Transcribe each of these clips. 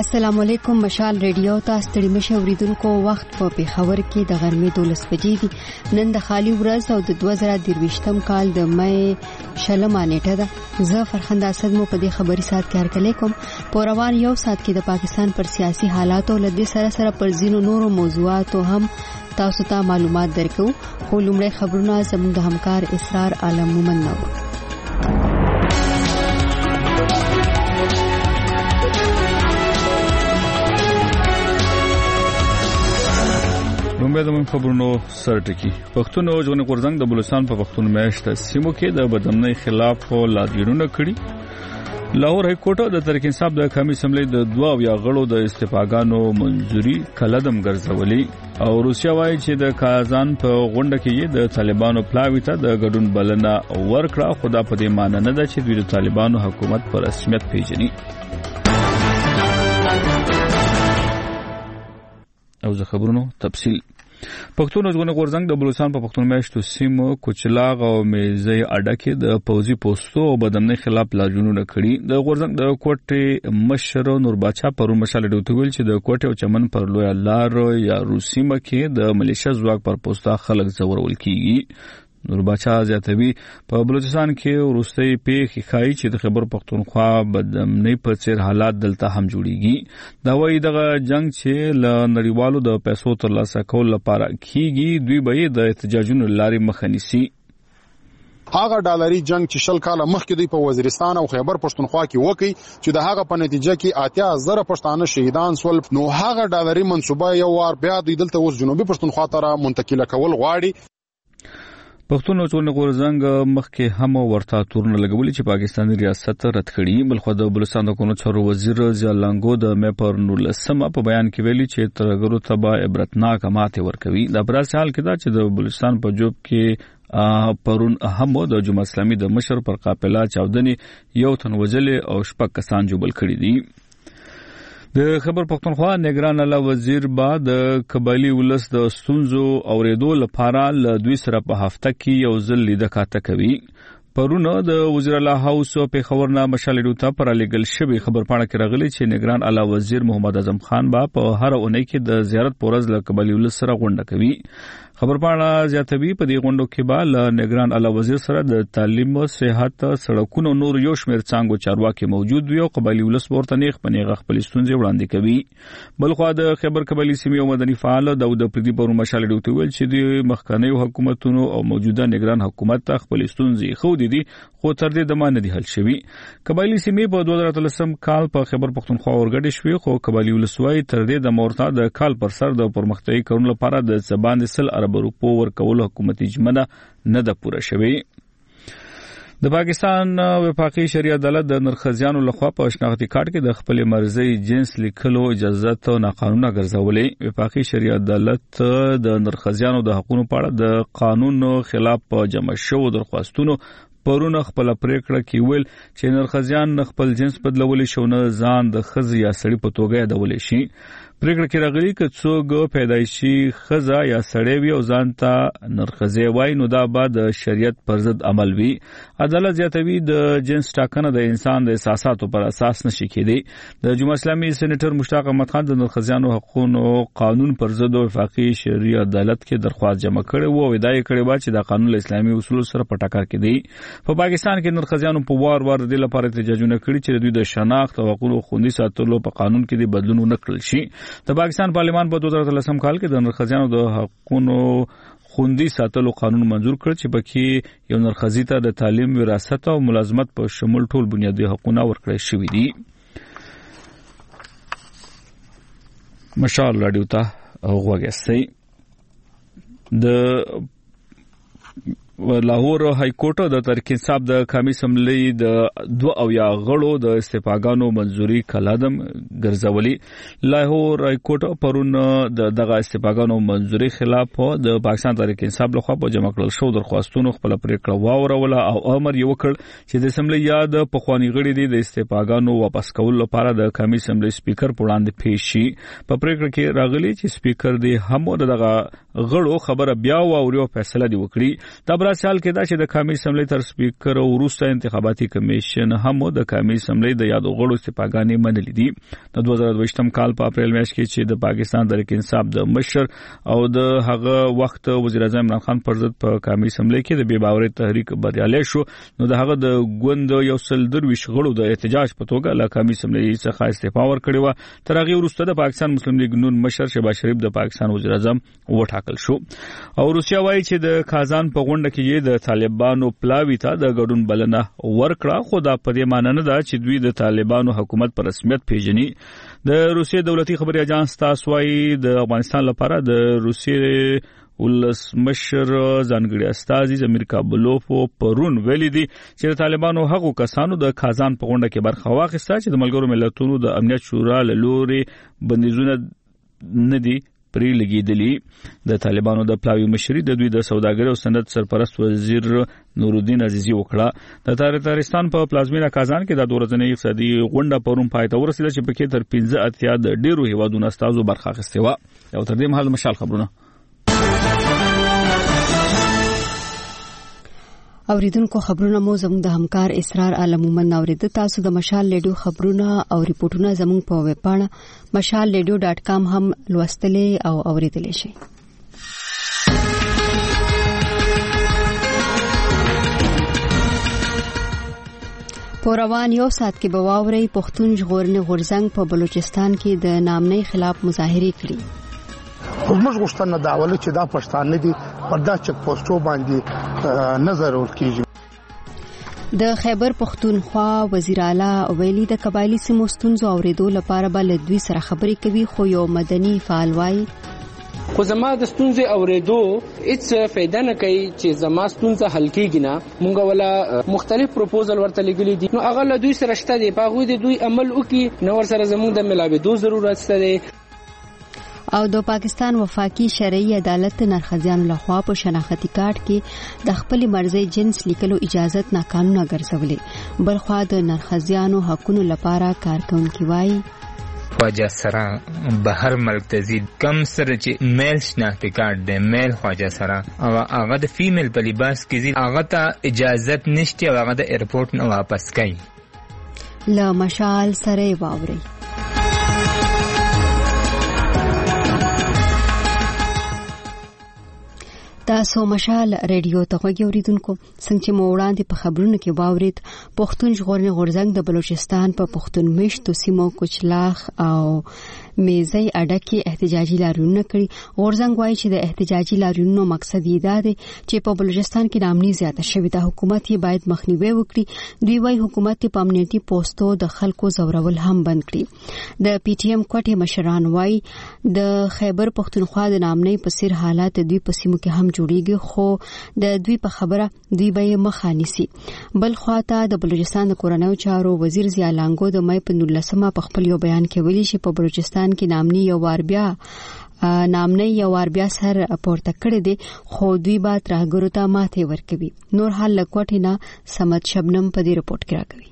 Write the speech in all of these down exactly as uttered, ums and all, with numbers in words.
السلام علیکم. مشال ریډیو ته ستړي مشه اوریدونکو. وخت په پیښور کې د غرمې دولس بجې دي. نن د خالی ورځ او د دوه زره درویشتم کال د مې شلمه نیټه ده. زه فرخنده اسد مو په دې خبري سات کې هرکلی کوم. په روان یو سات کې د پاکستان پر سیاسي حالات او لدې سره سره پر ځینو نورو موضوعاتو هم تاسو ته معلومات درکو. خو لومړی خبرونه زموږ د همکار اسرار عالم مومن نو. لومړی د خبرونو سرټکی. پښتون او ژوند غورځنګ د بلوچستان په پښتون میاشت سیمو کې د بدامنۍ خلاف لادیرونه کړي. لاهور های کورټ د تحریک انصاف د قومي اسمبلی د دوه او یا غړو د استفاګانو منځوري کلدم ګرځولي او روسیا وايي چې د کازان په غونډه کې د طالبانو پلاوی ته د ګډون بلنه ورکړه. خدا په دې معنی نه ده چې دوی د طالبانو حکومت پر رسمیت پیژني. او زه خبرونو تفصیل. پښتون ژوند غورځنګ د بلوچستان په پښتون میاشتو سیمو کوچلاغ او میزي اډه کې د پوزي پوسټو او بدامنۍ خلاف لاجونونه کړي. د غورځنګ د کوټې مشر نور باچا پرون مشال ډوته ویل چې د کوټې او چمن پر لوی لار یا روسیمه کې د ملیشیا ځواک پر پوسټا خلک زورول کیږي. نور باچا زیاتوي په بلوچستان کې ورستۍ پیښې ښایي چې د خیبر پختونخوا بدامنۍ په څیر حالات دلته هم جوړیږي. دا وایي دغه جنگ چې له نړیوالو د پیسو ترلاسه کول لپاره کیږي دوی به د احتجاجونو لارې مخه نیسي. هغه ډالري جنگ چې شل کاله مخکې دوی په وزیرستان او خیبر پښتونخوا کې وکړي چې د هغه په نتیجه کې اتیا زره پښتانه شهیدان سول، نو هغه ډالري منصوبه یو وار بیا دوی دلته اوس جنوبي پښتونخوا ته منتقل کول غواړي. پښتون ژوند غورځنګ مخکې هم ورته تورن لګولي چې پاکستاني ریاست رد کړي. بلخو د بلوچستان د قانون چارو وزیر ضیاء لنګو د مې پر نولسمه په بیان کې ویلي چې ترګرو تبا عبرتناک ماته ورکوي. د براسي حال کې دا چې د بلوچستان په جوب کې پرون هم د جمعه اسلامي د مشر پر قافله چاودنی یو تن وجل او شپږ کسان جوبل کړي دي. د خبر پښتونخوا نگران اعلی وزیر با د قبایلی ولس د ستونزو اوریدو لپاره ل دوی سره په هفته کې یو ځل لیده کاته کوي. پرونه د وزیر اعلی هاوس په خبرنامه مشال ډوته پر لګل شوی خبر پاڼه کې راغلی چې نگران اعلی وزیر محمد اعظم خان با په هر اونۍ کې د زیارت پورز ل قبایلی ولس سره غونډه کوي. خبر پاڼه زیاتوي په دې غونډو کې با ل نگران اعلی وزیر سره د تعلیم او صحت سړکونو نور یو شمېر څنګه چارواکي موجود وي او قبایلی ولس ورته نیغ پنیغه خپل ستونزې وړاندې کوي. بلخو د خیبر قبایلی سیمې او مدني فعال داود پردي پر مشال ډوته ویل چې د مخکنی حکومتونو او موجوده نگران حکومت ته خپل ستونزې خو دي خو تر دې دمه نه دي حل شوي. قبایلی سیمې په دوه زره اتلسم کال په خیبر پښتونخوا ورګډې شوې خو قبایلی ولسوای تر دې د مورتا د کال پر سر د پرمختګي کړنو لپاره د زبان سل ارب روپو ورکول حکومتي جمنه نه ده پوره شوی. د پاکستان وفاقي شرعي عدالت د نرخزیانو لخوا په شناختی کارت کې د خپل مرزي جنس لیکلو اجازه ته ناقانونه ګرځولې. وفاقي شرعي عدالت د نرخزیانو د حقوقو په اړه د قانون خلاف په جمع شو درخواستونو پرونه خپل پریکړه کې ویل چې نرخزیان خپل جنس بدلول شو نه ځان د خزي یا سړی په توګه یادول شي. پریکړه کې راغلي چې څوک پیدایشي خزا یا سړی وي او ځان ته نرخزی وای نو دا بعد شریعت پر ضد عمل وي. عدالت زیاتوي د جنس ټاکنه د انسان د احساساتو پر اساس نشي کېدی. د جمهوریت اسلامي سېنیټر مشتاق احمد خان د نرخزیانو حقوقو قانون پر ضد وفاقي شرعي عدالت کې درخواست جمع کړي وو او ادعای کړي و چې د قانون اسلامي اصول سره په ټکر کې دی. په پاکستان کې نرخزیانو په وار وار د لپاره احتجاجونه کړي چې دوی د شناخت او حقوقو خوندي ساتلو په قانون کې د بدلون نکړل شي. د پاکستان پارلیمان په دوه زره اتلسم کال کې د نرخزیانو د حقوقو خوندي ساتلو قانون منظور کړ چې پکې یو نرخزی ته د تعلیم، وراثت او ملازمت په شمول ټول بنیادي حقوقونه ورکړل شوي دي. مشال رادیو ته غوږی د لاهور های کورټ د تحریک انصاف د قومي اسمبلی د دوه او یا غړو د استفاګانو منځوري کلادم ګرځولي. لاهور های کورټ پرون د دغه استفاګانو منځوري خلاف د پاکستان تحریک انصاف لخوا په جمع کړل شو درخواستونو خپل پریکړه واوروله او امر یې وکړ چې د اسمبلی یاد په خواني غړي د استفاګانو واپس کول لپاره د قومي اسمبلی سپیکر په وړاندې پیښ شي. په پریکړه کې راغلي چې سپیکر دې هم دغه غړو خبره بیا واوري او فیصله دی وکړي. دا داسې حال کې دا چې د قومي اسمبلی تر سپیکر او وروسته انتخاباتي کمیشن هم د قومي اسمبلی د یادو غړو استعفاګانې منلې دي. د دوه زره دوه یم کال په اپریل میاشت کې چې د پاکستان تحریک انصاف د مشر او د هغه وخت وزیر اعظم عمران خان پر ضد په قومي اسمبلی کې د بې باورۍ تحریک بریالي شو، نو د هغه د ګوند یو سل درویش غړو د احتجاج په توګه له قومي اسمبلی څخه استعفا ورکړې و. تر هغه وروسته د پاکستان مسلم لیگ نون مشر شهباز شریف د پاکستان وزیر اعظم وټاکل شو. او روسیا وایي چې د کازان په غونډه کې د طالبانو پلاوی ته د ګډون بلنه ورکړه، خو دا په دې معنی نه ده چې دوی د طالبانو حکومت په رسمیت پیژني. د روسیې دولتي خبري اژانس تاس وایي د افغانستان لپاره د روسیې ولسمشر ځانګړي استازي زمیر کابلوف پرون ویلي دي چې طالبانو هغو کسانو د کازان په غونډه کې برخه واخیسته چې د ملګرو ملتونو د امنیت شورا له لوري بندیزونه نه دي پرې لګیدلي. د طالبانو د پلاوی مشري د دوی د سوداګرۍ او صنعت سرپرست وزیر نورالدین عزیزي وکړه. د تاریخستان په پلازمینه کازان کې د دوه ورځې اقتصادي غونډه پرون پای ته ورسېده چې پکې تر پنځه اتیا د ډیرو هیوادونو استازو برخه اخیستې و. او تر دې مهال مشال خبرونه اوریدونکو خبرونه مو زموږ د همکار اسرار عالمومن اوریدل. تاسو د مشال لیډیو خبرونه او ریپورتونه زموږ په ویب پاڼه مشال لیډیو ډاټ کام هم لوستلې او اوریدلې شئ. په روان یو ساعت کې به واورئ پښتون ژغورنې غورځنګ په بلوچستان کې د نامنۍ خلاف مظاهرې کړې. موږ غوښتنه دا ول چې دا پښتانه دي پر دا چک پوسټو باندې نظر ورکړي. د خیبر پختونخوا وزیر اعلی ویلي د قبایلی سیمو ستونزو اوریدو لپاره بل دوی سره خبرې کوي، خو یو مدني فعال وایي خو زما د ستونزې اوریدو هیڅ فایده نه کوي چې زما ستونزه حل کیږي نه. مونږ ولا مختلف پروپوزل ورته لګولي دي، نو هغه له دوی سره شته دي، په هغه دوی عمل وکړي، نو ور سره زموږ د ملاویدو ضرورت شته. او د پاکستان وفاقي شرعي عدالت نرخزیان لخوا په شناختی کارت کې د خپل مرزي جنس لیکلو اجازت ناقانونه ګرځولې. بلخوا د نرخزیانو حقونو لپاره کارکونکي وایي خواجه سره بهر ملک ته ځي، کم سره چې میل شناختی کارت دی میل خواجه سره او هغه د فیمیل په لباس کې ځي، هغه ته اجازت نشته او هغه د ایرپورټ نه واپس کوي. له مشال سره واوري تاسو مشال ریډیو ته غوږی اوریدونکو. څنګه چې مو وړاندې په خبرونو کې واورید پښتون ژغورنې غورځنګ د بلوچستان په پښتون میشتو سیمو کوچلاخ او میزي اډه کې احتجاجي لاریونونه کړي. غورځنګ وایي چې د احتجاجي لاریونونو مقصد یې دا دی چې په بلوچستان کې نامنۍ زیاته شوې ده، حکومت یې باید مخنیوي وکړي. دوی وایي حکومت په امنیتي پوسټو د خلکو زورول هم بند کړي. د پی ټی ایم کوټې مشران وایي د خیبر پختونخوا د نامنۍ په سیر حالات دوی په سیمو کې هم جوړیږي، خو د دوی په خبره دوی به مخه نیسي. بل خواته د بلوچستان د کورنیو چارو وزیر ضیا لانګو د مې په نولسمه په خپل یو بیان کې ویلي چې په بلوچستان کې نامنۍ یو وار بیا نامنۍ یو وار بیا سر پورته کړی دی، خو دوی به ترهګرو ته ماتې ورکوي. نور حال له کوټې نه سمت شبنم په دې رپورټ کې راکوي.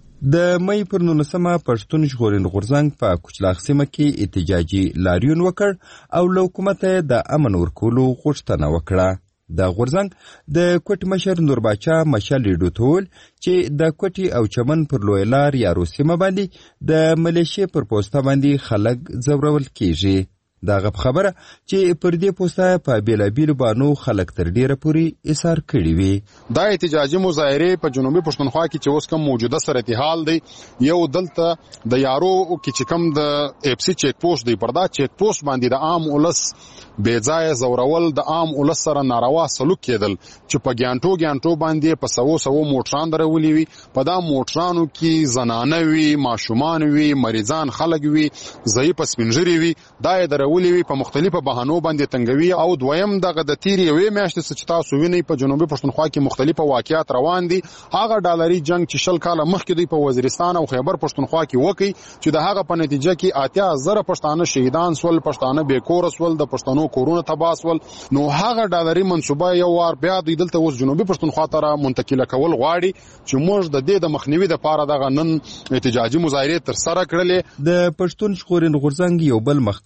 د مې پر نولسمه پښتون ژغورنې غورځنګ په کوچلاخ سیمه کې احتجاجي لاریون وکړ او له حکومت د امن ورکولو غوښتنه وکړه. د غورځنګ د کوټ مشر نور باچا مشال ډوټول چې د کوټي او چمن پر لوی لار یا روسیمه باندې د ملیشیا پر پوسټه باندې خلک زورول کیږي. دا غب خبره چې پر دې پوسټه په بیلابیل بانو خلک تر ډیره پوري ایثار کړی وي. دا احتجاجي مظاهره په جنوبي پښتونخوا کې چې اوس کوم موجوده صورتحال دی، یو دلته د یارو کې چې کوم د اف سی چیک پوسټ دی، پر دا چیک پوسټ باندې د عام ولس بے ځای زورول، د عام ولس سره ناروا سلوک کېدل چې په ګانټو ګانټو باندې په سوو سوو موټران درولي وي. په دا موټرانو کې زنانه وي، ماشومان وي، مریضان خلک وي، ضعیف سپینږیري وي. دا یې درولي وي په مختلفو بهانو باندې تنګوي. او دویم دغه د تیری یوې میاشتې چې تاسو وینئ په جنوبي پښتونخوا کې مختلفه واقعیات روان دي. هغه ډالري جنگ چې شل کاله مخکې دوی په وزیرستان او خیبر پښتونخوا کې وکړي چې د هغه په نتیجه کې اتیا زره پښتانه شهیدان سول، پښتانه بې کور سول، د پښتنو کورونه تباہ سول. نو هغه ډالري منصوبه یو وار بیا دوی دلته اوس جنوبي پښتونخوا ته منتقل کول غواړي چې موږ د دې د مخنیوي لپاره دغه نن احتجاجي مظاهره تر سره کړلې. د پښتون ژغورنې غورځنګ یو بل مخکښ ملک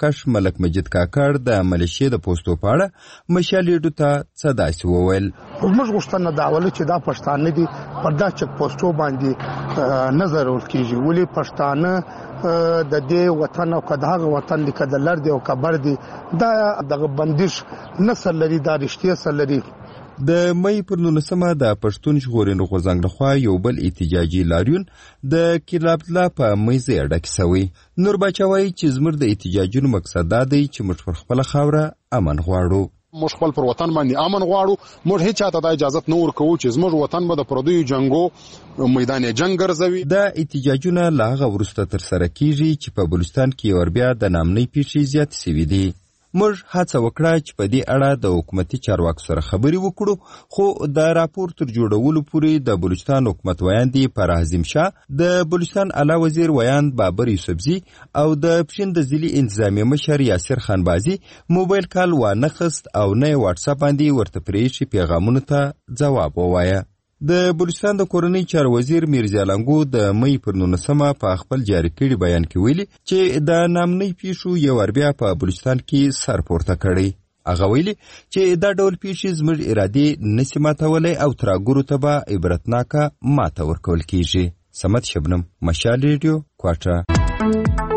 ملک مجید کاکړ د ملیشې د پوسټو په اړه مشال ریډیو ته څه داسې وویل. موږ غوښتنه دا ول چې دا پښتانه دي پر دا چک پوسټو باندې نظر ورکیږي، ولې پښتانه د دې وطن او کداغه وطن لیکه د لړ دی او کبر دی دا دغه بندش نسل لري، دا رښتیا سره لري. د مې پر نولسمه د پښتون ژغورنې غورځنګ لخوا یو بل احتجاجي لاریون د کلابلا په میزه ډک شوی. نور بچوي چې زموږ د احتجاجونو مقصد دا دی چې موږ پر خپل خاوره امن غواړو. موږ خپل پر وطن باندې امن غواړو. موږ هیڅ چاته د اجازه نه ورکوو چې زموږ وطن به د پردیو جنگو میدان جنگ ګرځوي. دا احتجاجونه لا هغه ورسته تر سره کیږي چې په بلوچستان کې ور بیا د نامنۍ پیښې زیات شوي دي. موږ هڅه وکړه چې په دې اړه د حکومتي چارواکو سره خبرې وکړو، خو د راپور تر جوړولو پورې د بلوچستان حکومت ویاندې پر اعظم شاه، د بلوچستان اعلی وزیر ویاند بابر یوسفزي او د پښین د ضلعي انتظامی مشر یاسر خانبازي موبایل کال وانخست او نه واتس اپ باندې ورته پریښي پیغامونو ته ځواب ووایه. د بلوچستان د کورنۍ چارو وزیر میرزا لنګو د مې پر نولسمه په خپل جاری کړي بیان کې ویلي چې د نامنۍ پیښو یو ور بیا په بلوچستان کې سر پورته کړی. هغه ویلي چې دا ډول پیښې زموږ ارادې نشي ماتولی او ترګورو ته به عبرتناکه ماته ورکول کیږي. سمت شبنم، مشال ریډیو، کوټه.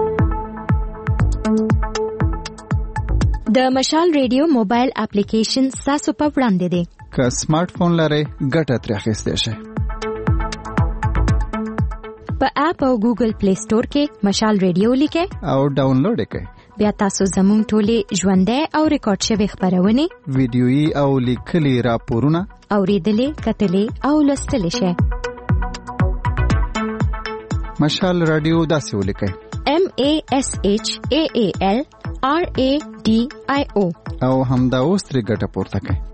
د مشال ریډیو موبایل اپلیکیشن تاسو په وړاندې دی. که سمارټ فون لرئ ګټه ترې اخیستی شئ. په اپ او ګوګل پلی سٹور کې مشال ریډیو لیکئ او ډاونلوډ کړئ. بیا تاسو زموږ ټولې ژوندۍ او ریکارډ شوي خپرونې، ویډیويي او لیکلي راپورونه اورېدلې، کتلې او لوستلی شئ. مشال رادیو داسې ولیکئ: M A S H A A L R A D I O او همدا اوس ترې ګټه پورته کړئ.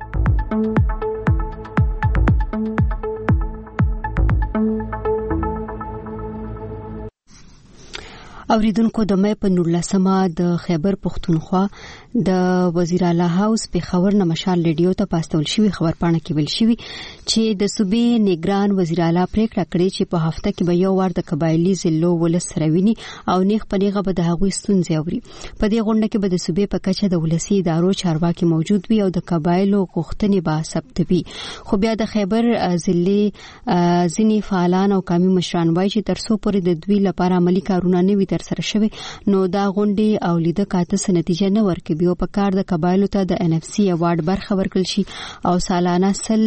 اوریدونکو د مې په نولسمه د خیبر پختونخوا د وزیر اعلی هاوس په خبر نه مشال ریډیو ته پاستول شوی خبرپاڼه کې ویل شوی چې د صوبې نگران وزیر اعلی پریکړه کړې چې په هفته کې به یو وار د قبایلی ضلعو ولس سروینی او نیغ په نیغه به د هغوی ستونزې اوري. په دې غونډه کې به د صوبې په کچه د ولسی ادارو چارواکي موجود وي او د قبایلو غوښتنې به ثبتوي. خو بیا د خیبر ضلع ځینی فعالان او قومي مشران وایي چې تر څو پورې د دوی لپاره عملی کارونه نه وي سره شوی نو دا غونډې او لیده کاته څه نتیجه نه ورکوي او په کار د قبایلو ته د ان اف سی ایوارډ برخه ورکړل شي او سالانه سل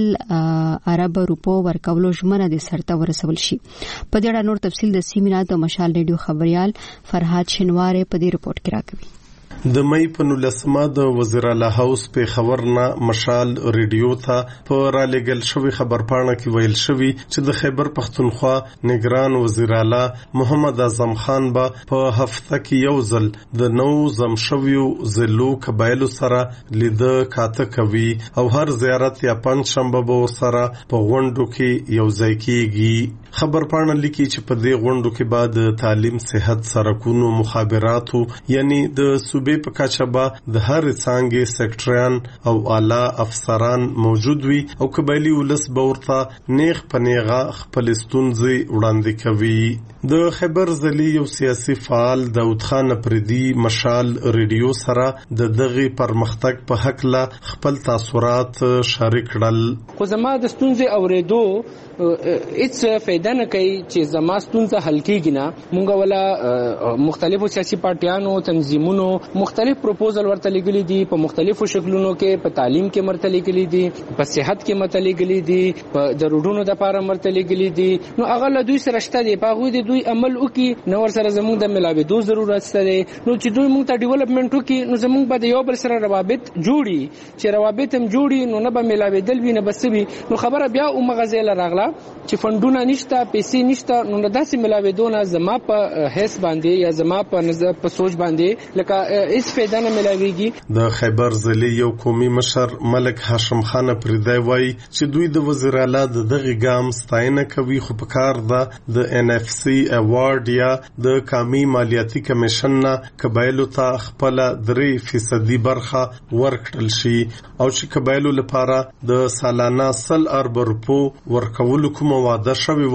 عرب روپو ورکولو ژمنه د سرته ورسول شي. په دې اړه نور تفصیل د سیمینار د مشال ریډیو خبريال فرهاد شنواره په دې رپورت کې راکوي. د مې په نولسمه د وزیر اعلی هاوس په خبرنا مشال ریډیو ته په را لګل شوی خبرپاڼه کې ویل شوی چې د خیبر پختونخوا نگران وزیر اعلی محمد اعظم خان به په هفته کې یو ځل د نو زم شویو ضلعو قبایلو سره لیده کاته کوي او هر زیارت یا پنځ شنبه به سره په غونډو کې یو ځای کیږي. خبرپاڼه لیکي چې په دې غونډو کې بعد تعلیم، صحت، سرکونو، مخابراتو یعنی د صوبې په کچه به د هر څانګې سیکټریان او اعلی افسران موجود وي او قبایلی ولس به ورته نیغ په نیغه خپل ستونزې وړاندې کوي. د خیبر ضلع یو سیاسي فعال داود خان پردي مشال ریډیو سره د دغه پرمختګ په حق لا خپل تاثرات شریک کړل. خو زما د ستونزې اورېدو هیڅ فایده نه کوي چې زما ستونزه حل کیږي نه. مونږ ولا مختلفو سیاسي پارټیانو، تنظیمونو مختلف پروپوزل ورته لګلي دي، په مختلفو شکلونو کې، په تعلیم کې مرته لګلي دي، په صحت کې مرته لګلي دي، په د روډونو د لپاره مرته لګلي دي. نو هغه له دوی سره شته دي، په هغه دوی عمل وکي، نو ور سره زموږ د ملاويدو ضرورت شته. نو چې دوی موږ ته ډیولپمنٹ وکي نو زموږ به د یو بل سره روابط جوړي، چې روابط هم جوړي نو نه به ملاويدل وي نه بسوي. نو خبره بیا او مغزل راغله چې فندونه نشته، پیسې نشته، نو داسې ملاويدونه زما په حس باندې یا زما په نظر په سوچ باندې لکه اس فایده نه ملاويږي. د خیبر ضلع یو قومي مشر ملک هاشم خان پردی وایي چې دوی د وزیر اعلی د دغه ګام ستاینه کوي، خو په کار ده د ان اف سی ایوارډ یا د قومي مالیاتي کمیشن نه قبایلو ته خپل درې فیصدي برخه ورکړل شي او چې قبایلو لپاره د سالانه سل ارب روپو ورکولو کوم وعده شوی و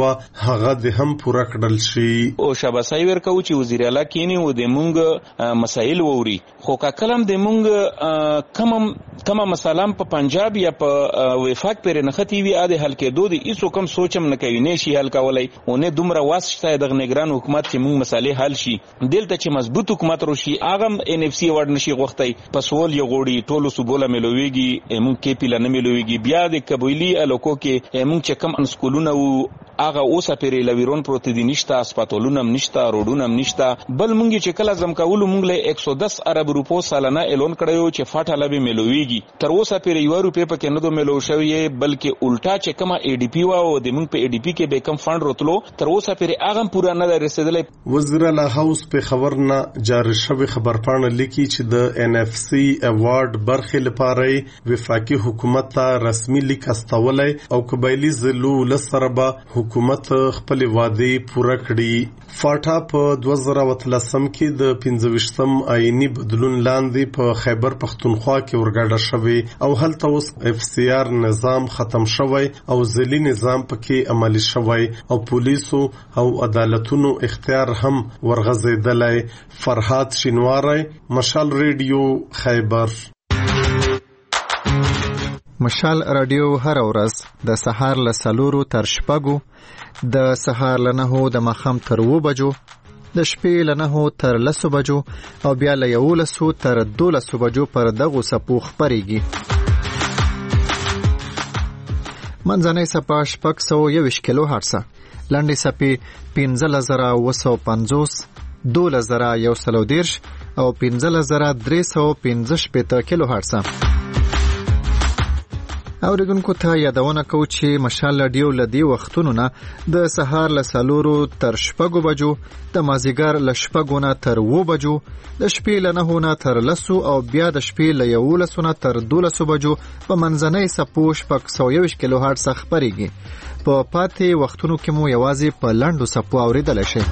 شوه هغه د هم پوره کړل شي. او شاباسای ورکو چې وزیر اعلی کینی و د مونږ مسائل ووري خو کا کلم د مونږ کم کم مسالم په پنجاب یا په وفاق پر نختی وی اده حل کې دوی هیڅ کوم سوچم نه کوي نه شي حل کولای او نه دومره واسطه د نگران حکومت چې مونږ مسالې حل شي دلته چې مضبوط حکومت روشي اغم ان اف سی ورډ نشي غوښتي پسول یو غوړي ټولو سبوله ملويږي مونږ کې پیل نه ملويږي بیا د قبيلي الوکو کې مونږ چې کم انسکولونه او هغه اوسه پرې لویرون پروت دي نشته اسپاتولونه هم نشته روډونه هم نشته بل مونږ چې کله زم کولو مونږ له یک سو دس ارب روپو سالانه اعلان کړو چې فاټه لبي ملويږي تر اوسه پرې یو روپې په کې نه دو ملو شوی بلکې الټا چې کما ای ډی پی وا او د مونږ په ای ډی پی کې به کم فند راتلو تر اوسه پرې هغه پورا نه رسیدلې. وزیر اعلی هاوس په خبر نه جاری شوی خبرپاڼه لیکي چې د ان اف سی ایوارډ برخه لپاره وفاقي حکومت ته رسمي لیک استولای او قبایلی زلو لسربا حکومت خپل وعده پوره کړي. فاټا په دوه زره اتلسم کې د پنځه ویشتم آئینی بدلون لاندې په خیبر پختونخوا کې ورګډه شوی او هلته اوس اف سی آر نظام ختم شوی او ځلی نظام پکې عملی شوی او پولیسو او عدالتونو اختیار هم ورغزیدلای. فرحات شینواری، مشال ریډیو، خیبر. مشال رادیو هر ورځ د سهار له څلورو تر شپږو، د سهار له نهو د ماښام تر اووه بجو، د شپې له نهو تر لسو بجو او بیا له یولسو تر دولسو بجو پر دغو څپو خپرېږي. منځنۍ څپه شپږ سوه یوویشت کیلو هرټزه، لنډې څپې پنځلس زره اووه سوه پنځوس، دولس زره یو سل او دېرش او پنځلس زره درې سوه پنځه شپېته کیلو هرټزه. اوریدونکو ته یادونه کوو چې مشال رادیو له دې وختونو نه د سهار له څلورو تر شپږو بجو، د مازدیګر له شپږو نه تر اووه بجو، د شپې له نهو نه تر لسو او بیا د شپې له یولسو نه تر دولسو بجو په منځنۍ څپو شپږ سوه یوویشت کیلو هرټز خپرېږي. په پاتې وختونو کې مو یوازې په لنډو څپو اورېدلی شئ.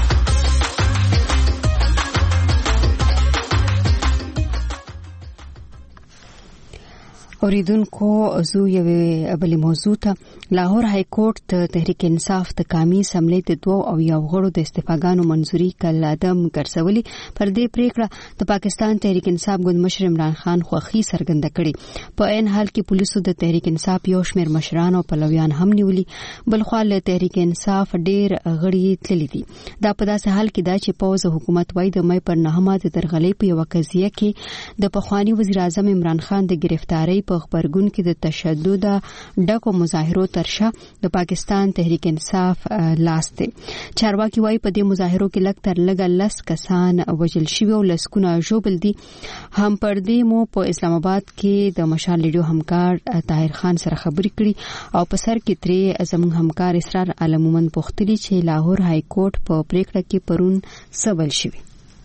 اوریدونکو زو یوې بلې موضوع ته لاهور های کورټ د تحریک انصاف د قومي اسمبلی د دوه او یو غړو د استعفاګانو منځوري کړل عدم ګرځولي. پر دې پریکړه د پاکستان تحریک انصاف ګوند مشر عمران خان خوښي څرګنده کړې. په عین حال کې پولیسو د تحریک انصاف یو شمېر مشران او پلویان هم نیولي. بلخوا له تحریک انصاف ډېر غړي تللي دي. دا په داسې حال کې دا چې پوز حکومت وایي د مې پر نهمه د درغلۍ په یو قضیه کې د پخوانی وزیر اعظم عمران خان د گرفتاری په خبرګون کې د تشدد ډکو مظاهرو ترشا د پاکستان تحریک انصاف لاس دی. چارواکي وايي په دې مظاهرو کې لږ تر لږه لس کسان وژل شوي او لسکونه ژوبل دي. هم پر دې مو په اسلام آباد کې د مشال ریډیو همکار طاهر خان سره خبرې کړي او په سر کې ترې زموږ همکار اسرار علمومن پوښتلي چې لاهور های کورټ په پریکړه کې پرون څه بل شوي.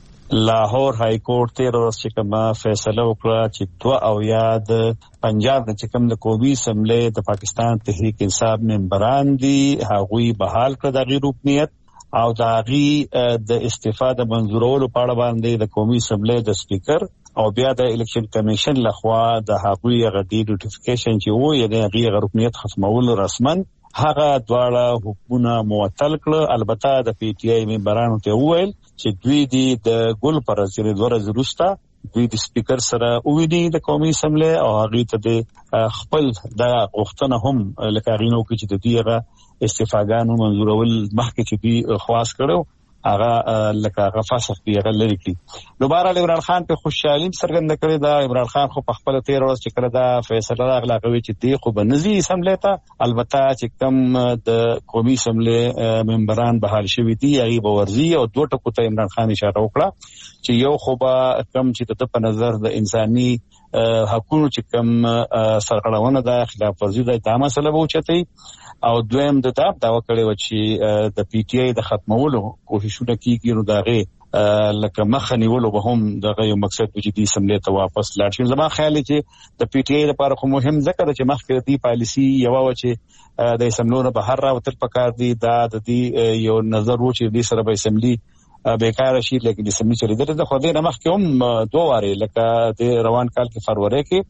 لاهور های کورټ تیر ورځ چې کومه فیصله وکړه چې دوه او یاد پنجاب د چې کوم د قومي اسمبلی د پاکستان تحریک انصاف ممبران دي هغوی بحال کړ د غیر رکنیت او د هغې د استعفا د منظورولو په اړه باندې د قومي اسمبلی د سپیکر او بیا د الیکشن کمیشن لخوا د هغوی هغه ډي نوټیفیکیشن چې وو یعنې هغې رکنیت ختمولو رسما هغه دواړه حکمونه معطل کړه. البته د پی ټي آی ممبرانو ته وویل چې دوی دي د ګل پر ځینې دوه ورځې وروسته دوی د سپیکر سره وویني د قومي اسمبلی او هغې ته د خپل د غوښتنه هم لکه هغې نه وکړي چې د دوی هغه استعفاګانو منظورول مخکې چې دوی خواست کړو هغه لکه هغه فسخ دی هغه لري کړي. نو بهرحال عمران خان په خوشحالي څرګنده کړې ده. عمران خان خو په خپله تېره ورځ چې کله دا فیصله راغله هغه وایي چې دی خو به نه ځي اسمبلی ته. البته چې کوم د قومي اسمبلی ممبران بحال شوي دي هغې به ورځي او دوه ټکو ته عمران خان اشاره وکړه چې یو خو به کم چې د ده په نظر د انساني حقونو چې کوم سرغړونه ده خلاف ورزي ده دا مسله به اوچتوي او دویم د دا دعوه کړې وه چې د پی ټي آی د ختمولو کوششونه کېږي نو د هغې لکه مخه نیولو به هم دغه یو مقصد و چې دې اسمبلی ته واپس لاړ شي. زما خیال دی چې د پی ټي آی لپاره خو مهم ځکه ده چې مخکې د دې پالیسي یوه وه چې د اسمبلیو نه بهر راوتل پکار دي. دا د دې یو نظر و چې دې سره به اسمبلي بیکاره شي لیکن اسمبلی چلیدلې ده. خو دې نه مخکې هم دوه وارې لکه د روان کال کې فروری کې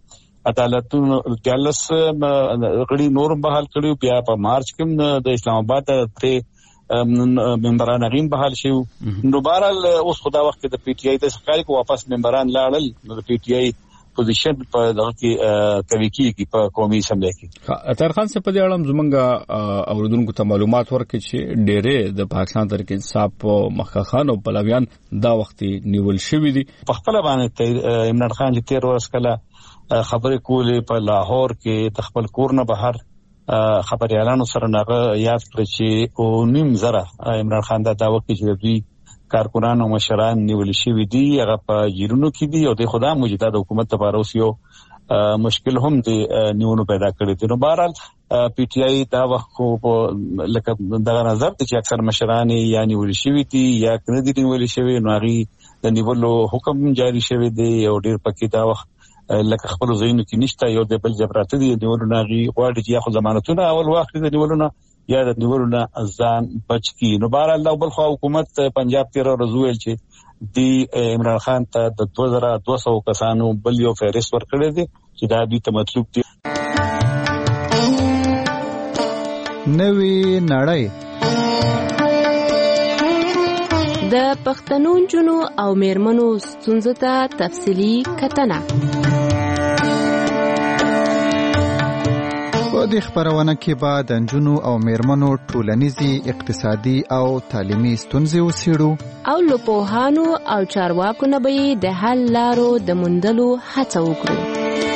عدالتونو دیالس غړي نور بحال کړیو. بیا په مارچ کې د اسلام آباد ته ممبران غیم بحال شو. نو بهرحال اوس خدا وخت د پی ټی آی د سرکاري کو واپس ممبران لاړل. نو د پی ټی آی پوزیشن په دغه کې کوي کیږي په قومي اسمبلی کې. اطهر خان سے په دې اړه زمونږ اوریدونکو ته معلومات ورکړي چې ډېرې د پاکستان تحریک انصاف مخکښ خان او پلویان دا وخت نیول شوی دي. په خپل باندې عمران خان چې تیر ورځ کله خبرې کولې په لاهور کې د خپل کور نه بهر خبريالانو سره ناغه یاد کړ چې او نیم زره عمران خان دا داوا کوي چې دوی کارکونان او مشران نیول شوی دي هغه په جیرونو کې دي او د خدا موجوده د حکومت لپاره اوس یو مشکل هم دي نیونو پیدا کړی دي. نو بهرحال پی ټی آی دا وخت خو لکه دا نظر چې اکثر مشران یا نیول شوی دي یا کنه دي نیول شوی نو هغه د نیولو حکم جاری شوی دی او ډیر پکې دا وخت لکه خپل زینو کې نشته یو د بل جبرات دي نیولو ناغي غواړي چې یاخو ضمانتونه اول واخلي د نیولو یا د نیولو ځان بچ کی. نو بهرحال د بل خو حکومت پنجاب تیر ورزویل چې دی عمران خان ته د دوه زره دوه سوه کسانو بل یو فهرست ورکړی دی چې دا دوی ته مطلوب دي. نوې نړۍ د پښتنو جنو او میرمنو ستونزو ته تفصیلی کتنه. په دې خبرونه کې به د نجونو او میرمنو ټولنیزي اقتصادي او تعلیمي ستونزې وڅېړو او له پوهانو او چارواکو نه به د حل لارو د موندلو هڅه وکړو.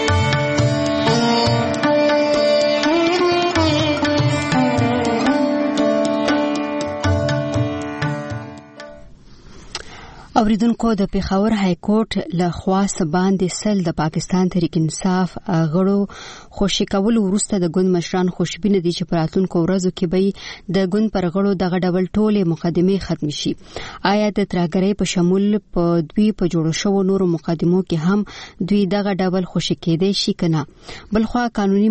اوریدونکو د پیښور های کورټ له خواص باندې سل د پاکستان تحریک انصاف غړو خوشی کول وروسته د ګوند مشران خوشبینه دي چې پراتونکو ورځو کې به د ګوند پر غړو دغه ډول ټوله مقدمه ختم شي. آیا د ترګرۍ په شمول په دوی په جوړو شو نورو مقدمو کې هم دوی دغه ډول خوشی کېدای شي کنه؟ بلخوا قانوني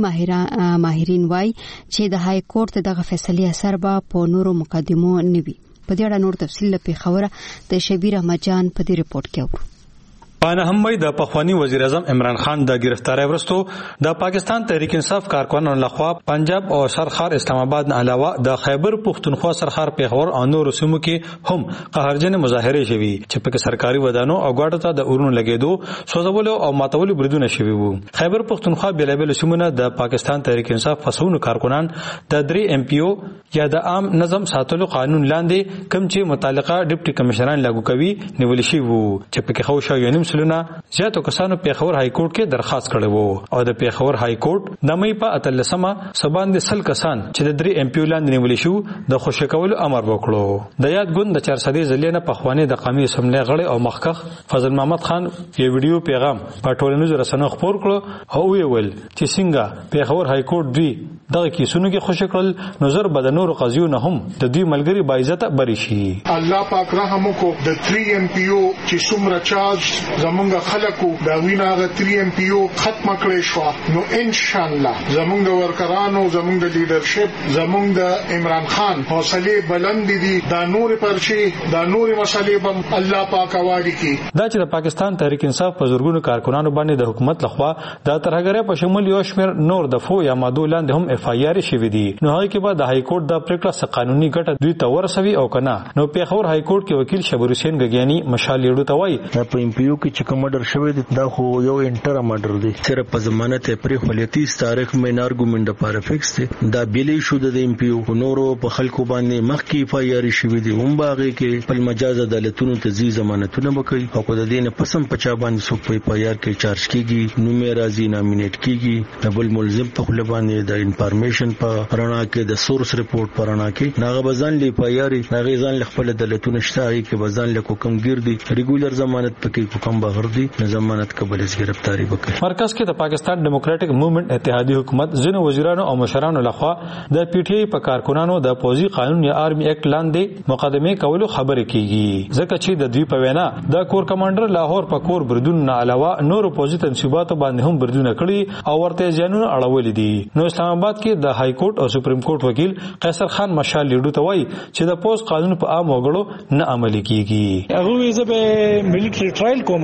ماهرین وایي چې د های کورټ دغه فیصله اثر به په نورو مقدمو نه وي. په دې اړه نور تفصیل له پیښوره د شبیر احمد جان په دې ریپورت کې اورو. پانه هم وای د پخوانی وزیر اعظم عمران خان د گرفتاری ورستو د پاکستان تحریک انصاف کارکنانو لخوا پنجاب او سرخار اسلام آباد نه علاوه د خیبر پختونخوا سرخار پیښور او نور سیمو کې هم قهرجن مظاهره شوي چې په سرکاري ودانو او غاټو ته د اورونو لګیدو سوزولو او ماتولو بریدونه شوي وو. خیبر پختونخوا بلابل سیمونه د پاکستان تحریک انصاف فسونو کارکنان د درې ام پی او یا د عام نظم ساتلو قانون لاندې کوم چې متعلقه ډیپټي کمشنران لاګو کوي نیول شي وو چې په کې خوشا یو سلونه زیاتو کسانو پیښور های کورټ کې درخواست کړی وو او د پیښور های کورټ د مې په اتلسمه سباند سل کسان چې د درې ام پی لاندې نیولې شو د خوشی کولو امر وکړو. د یاد ګوند د چار سدي ځلینه په خوانې د قومي اسمبلی غړي او مخکخ فضل محمد خان یو ویډیو پیغام په ټولنیزو رسنیو خبر کړو او ویل چې څنګه پیښور های کورټ دوی دغه کیسونو کې خوشی کړل نظر بد نور قضیو نه هم د دوی ملګری باعزت بری شي. الله پاک رحم وکړو د درې ام پی او چې څومره چارج زمونږ خلکو دا وینا غ درې ام پی او ختم کړی شو. نو ان شاء الله زمونږ ورکرانو زمونږ لیډرشپ زمونږ د عمران خان حوصله بلند دي دا نور پرشي دا نور مسلې بم الله پاک وادي کی. دا چې د پاکستان تحریک انصاف په زورګونو کارکونانو باندې د حکومت لخوا د ترهګرۍ په شمول یو شمیر نور د فو یا مادو لاندې هم اف آی آر شوی دي. نو هغه کې بعد د های کورټ د پریکړه قانوني ګټه دوی ته ورسوي او کنه. نو پیښور های کورټ کې وکیل شبیر حسین غګیانی مشال لیډو ته وایي په ام پی او کې چې کوم مډر شوی دی دا خو یو انټر مډر دی صرف په ضمانت پرې خلیتیس تاریخ مې نارګومنت لپاره فکس دی. دا بیلې شو د ام پی او نورو په خلکو باندې مخکې اف آی آر شوی دی هم باغې کې په مجاز عدالتونو ته زی ضمانتونه وکړي او په دې نه پسم پچا باندې سو په اف آی آر کې چارج کیږي نو مې راځي نامینیټ کیږي ډبل ملزم په خپل باندې د انفارمیشن په رڼا کې د سورس ریپورت په رڼا کې ناغه بزن لی اف آی آر ناغه ځان خپل عدالتونه شته کې بزن له کوم ګرځي ریګولر ضمانت پکې کوم بغیر دی ضمانت قبل از گرفتاری وکړي. مرکز کې د پاکستان ډیموکراټک موومېنټ اتحادیه حکومت ځینو وزیرانو او مشرانو لخوا د پی ټی آی په کارکونانو د پوزي قانون یا آرمي اکټ لاندې مقدمه کولو خبره کیږي ځکه چې د دوی په وینا د کور کمانډر لاهور په کور بردون نه علاوه نور پوزي تنصیباتو باندې هم بردونه کړي او ورته ځانونه اړولې دي. نو اسلام آباد کې د های کورټ او سپریم کورټ وکیل قیصر خان مشال لیډو ته وایي چې د پوز قانون په عام وګړو نه عملي کیږي. هغه یې زه به ملټری ټرایل کوم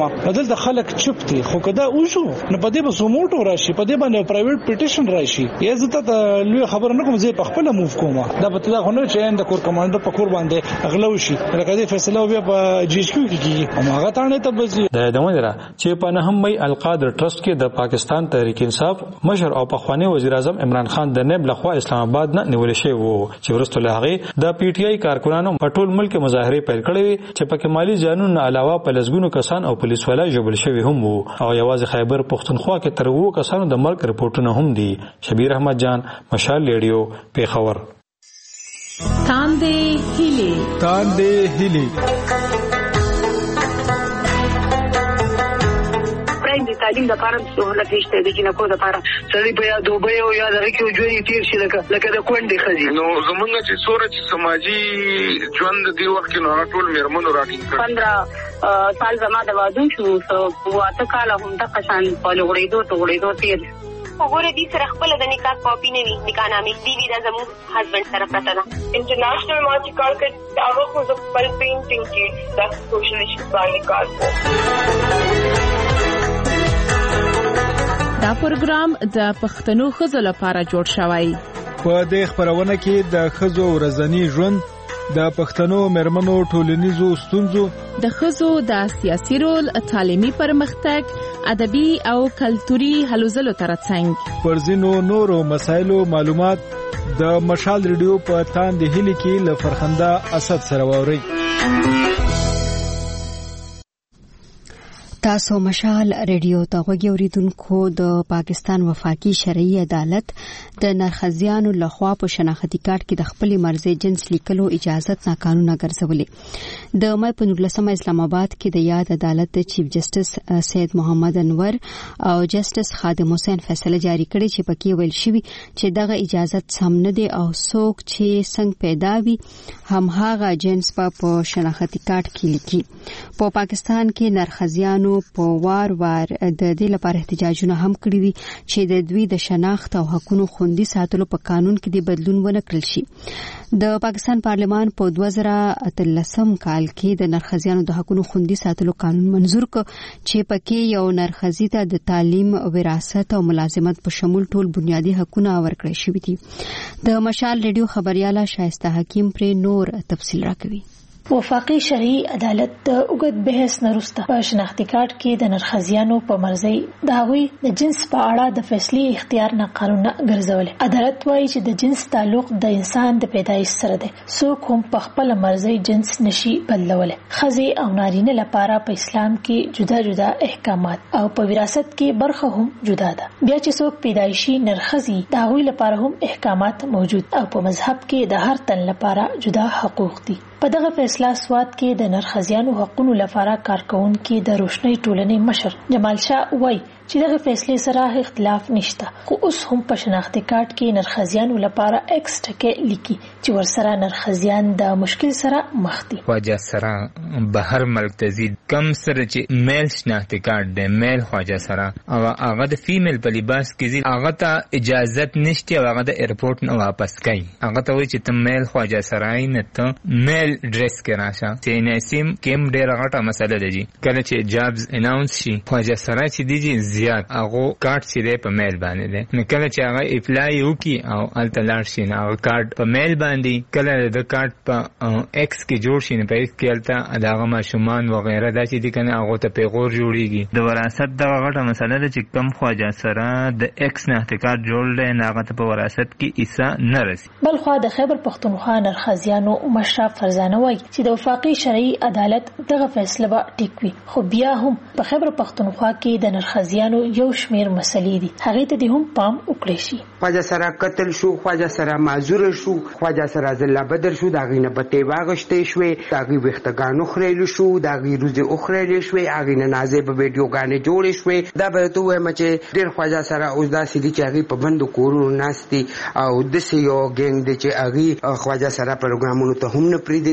کومه دلته خلک چپ دي خو کدا وشو نو په دې به سوموټو راشي په دې باندې پرایویټ پیټیشن راشي یا زه ته لوی خبر نه کوم زه په خپل موف کومه دا به دا غوڼه چې د کور کمانډر په کور باندې اغلو شي لکه دې فیصله بیا په جی ایچ کیو کې کیږي هغه تانه ته بزي د دموندره چې په نهم مې القادر ټرست کې د پاکستان تحریک انصاف مشر او پخوانی وزیر اعظم عمران خان د نیب لخوا اسلام آباد نه نیول شوی وو چې ورسته له د پی ټی آی کارکونانو په ټول ملک مظاهره پیل کړې چې پکې مالی ځانونو علاوه په لسګونو کسان او پولیس والا جوړ شوی هم وو او یوازې خیبر پختونخوا کې تر وو کسانو د مرګ رپورټونه هم دي. شبیر احمد جان، مشال ریډیو، پیښور. تاندې هیلې تاندې هیلې د تعلیم د پاره سہولت نشته د جنکو د پاره سړي په یاد وبې او یاد راکې ژوند تیر شي لکه لکه د کونډې خزي نو زمونږ چې سورج سماجی ژوند دی وخت نو ټول میرمنو راټینګ کړ پندرہ سال زما د وادو شو سو واته کال هم د قشان په لغړېدو ته غړېدو تیر وګوره دې سره خپل د نکاح کاپی نه وي نکاح نامې دی وی د زموږ هسبند سره پراته ده. انټرنیشنل ما چې کار کړ هغه خو د خپل پینټینګ کې د سوشل ایشوز باندې کار کوي. دا پروګرام د پښتنو ښځو لپاره جوړ شوی. په دې خبرونه کې د ښځو ورځنی ژوند، د پښتنو مېرمنو ټولنیزو ستونزو، د ښځو د سیاسي رول، تعلیمي پرمختګ، ادبي او کلتوري هلو ځلو ترڅنګ پر ځینو نورو مسایلو معلومات د مشال ریډیو په تاندې هیلې کې له فرخنده اسد سره واوري. تاسو مشال ریډیو ته غوږی اوریدونکو. د پاکستان وفاقي شرعي عدالت د نرخزیانو لخوا په شناختی کارت کې د خپل مرزي جنس لیکلو اجازت ناقانونه ګرځولې. د مې په نولسمه اسلام آباد کې د یاد عدالت د چیف جسټس سید محمد انور او جسټس خادم حسین فیصله جاری کړې چې پکې ویل شوی چې دغه اجازت سم نه دی او څوک چې څنګه پیدا وي هم هغه جنس په شناختی کارت کې لیکي. په پاکستان کې نرخزیانو په وار وار د دې لپاره احتجاجونه هم کړی دي چې د دوی د شناخت او حقوقو خوندي ساتلو په قانون کې د بدلون ونه کړل شي. د پاکستان پارلمان په دوه زره اتلسم کال کې د نرخزیانو د حقوقو خوندي ساتلو قانون منزور کړ چې پکې یو نرخزی ته د تعلیم، وراثت او ملازمت په شمول ټول بنیادی حقوقونه ورکړل شوي دي. د مشال ریډیو خبرياله شایسته حکیم پر نور تفصیل راکوي. وفاقي شرعي عدالت د اوږد بحث نرسته په شناختی کارت کې د نرخزیانو په مرزي د هغوی د جنس په اړه د فیصلې اختیار نه قانونه ګرځولې. عدالت وايي چې د جنس تعلق د انسان د پیدایش سره دی، څوک هم په خپل مرزي جنس نشي بدلولی. ښځې او نارینه لپاره په اسلام کې جدا جدا احکامات او په وراثت کې برخه هم جدا ده. بیا چې څوک پیدایشي نرخزي د هغوی لپاره هم احکامات موجود او په مذهب کې د هر تن لپاره جدا حقوق دي. په دغه فیصله سواد کې د نرخزیانو حقوقو لپاره کارکونکو د روشنی ټولنې مشر جمال شاه وایي چې دغه فیصله سره اختلاف نشته، خو اوس هم په شناختی کارت کې نرخزیانو لپاره ایکس ټکي لیکي چې ورسره نرخزیان د مشکل سره مخ دي. خواجه سره بهر ملک تزيد کم سره چې میل شناختی کارت دی، میل خواجه سره او هغه د فیمیل په لباس کې زی هغه ته اجازت نشته او هغه د ایرپورټ نه واپس کوي. هغه ته وایي چې ته میل خواجه سره نه ته میل ډریس کې راشه. چې نسیم کیم ډېر غټه مسله ده جی. کله چې جابز اناونس شي خواجه سره چې دیږي زیات هغه کارت چې په میل باندې ده، نو کله چې هغه اپلای وکي او التلار شي نو هغه کارت په میل باندې، کله د کارت په ایکس کې جوړ شي نو په ایکس کې الته دغه ماشومان وغیرہ دا چې دي کنه هغه ته پیغور جوړیږي. د وراثت دغه غټه مسله ده چې کم خواجه سره د ایکس نه احتکار جوړل نه هغه ته په وراثت کې ایسا نه رسي. بل خو د خیبر پختونخوا نرخزیانو مشرف فرزانه وایي چې د وفاقي شرعي عدالت دغه فیصله به ټیک وي، خو بیا هم په خیبر پختونخوا کې د نرخزیانو یو شمیر مسلې دي، هغه ته هم پام وکړي شي. خواجه سره قتل شو، خواجه سره معذور شو، خواجه سره زله بدر شو، دا غینه په تی واغشته شوې، دا غي وختګانو خړېل شو، دا غي روزه اخړېل شوې، هغه نه نازې په ویډیو غانې جوړې شوې. دا به ته وایم چې ډېر خواجه سره اوس دا سړي چې هغه په بندو کورونو ناشتي او د سيو ګنګ د چې هغه خواجه سره پروګرامونو ته هم نه پریدي ک قانون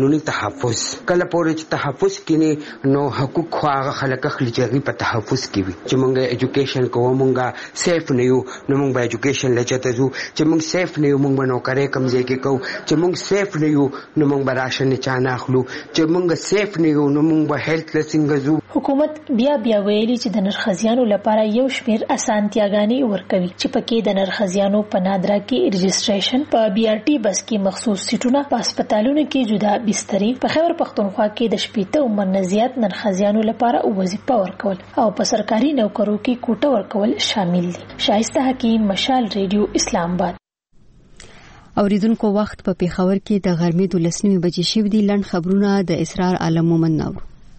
قانوني تحفظ کله پورې چې تحفظ کینی نو حقوق خو هغه خلک خپل چې په تحفظ کې وي چې مونږه ایجوکیشن کوو مونږه سیف نه یو نو مونږ به ایجوکیشن لچته زو چې مونږ سیف نه یو مونږ به نوکرې کمزې کې کوو چې مونږ سیف نه یو نو مونږ به راشن نه چانه اخلو چې مونږ سیف نه یو نو مونږ به هیلث لسنګ زو. حکومت بیا بیا ویلي چې د نرخزیانو لپاره یو شمیر اسانتیاګانې ورکوي چې پکې د نرخزیانو په نادرا کې رجسټریشن په بي آر ټي بس کې مخصوص سیټونه په هسپتالونو کې جدا بسترې په خیبر پختونخوا کې د شپېته عمر نه زیات نرخزیانو لپاره وظیفه ورکول او په سرکاري نوکرو کې کوټه ورکول شامل دي. شایسته حکیم، مشال ریډیو، اسلام آباد. اوریدونکو وخت په پیښور کې د غرمې دولسنیمې بجې شوې دي. لنډ خبرونه د اسرار عالم مومن نور.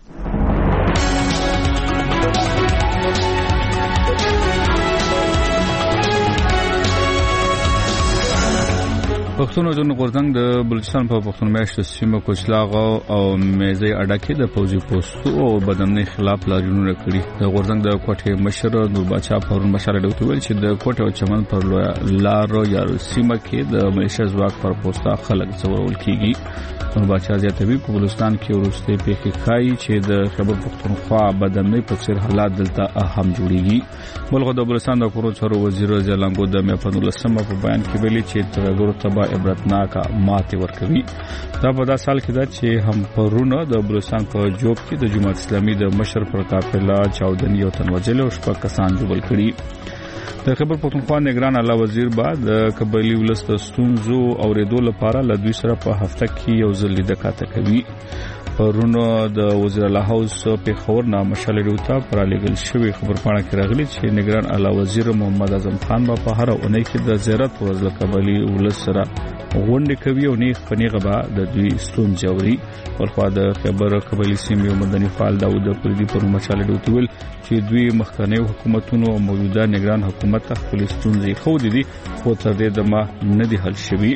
پښتون د غورځنګ د بلوچستان په پښتون میاشت سیمه کوچلاغ او میزي اډه کې د پوځي پوسټو او بدنۍ خلاف لاریونونه کړي. د غورځنګ د کوټې مشر نور بچا پرون مشاله ډوټ ویل چې د کوټې او چمن پر لار یا سیمه کې د ملیشیا ځواک پر پوسټه خلک څورول کیږي. نور بچا زیاتوي په بلوچستان کې ورسته پیښې کوي چې د خیبر پختونخوا بدنۍ په څیر حالات دلته اهم جوړیږي. بلغه د بلوچستان د کورو چارو وزیر زلنګو د مې په نولسمه په بیان کې ویلي چې ترګورو تبا عبرتناکه ماتې ورکوي. دا په داسې حال کې ده چې هم پرونه د بلوچستان په جوب کې د جماعت اسلامي د مشر پر قافله چاودنی او تنوجل او شپږ کسان جوړ کړي. د خیبر پختونخوا نگران اعلی وزیر بعد د قبایلی ولست ستونزو او ریدو لپاره ل دوی سره په هفته کې یو ځل لیدل کاته کوي. پرونه د وزیر اعلی هاوس په خبر نامه مشال ډیوټا پر لګل شوی خبرپاڼه کې راغلی چې نگران اعلی وزیر محمد اعظم خان په هر اونۍ کې د زیارت ورځ قبایلی ولست سره غونډه کوي او نیغ پنیغه به د دوی ستون جوړي. ورخوا د خیبر قبایلی سیمې مدني فعال داوود پردي پر مشال ډیوټا ویل چې دوی مخکنی حکومتونو او موجوده نگران حکومت خپل ستونزې خو دي خو تر دې دمه نه دي حل شوي.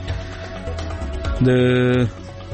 د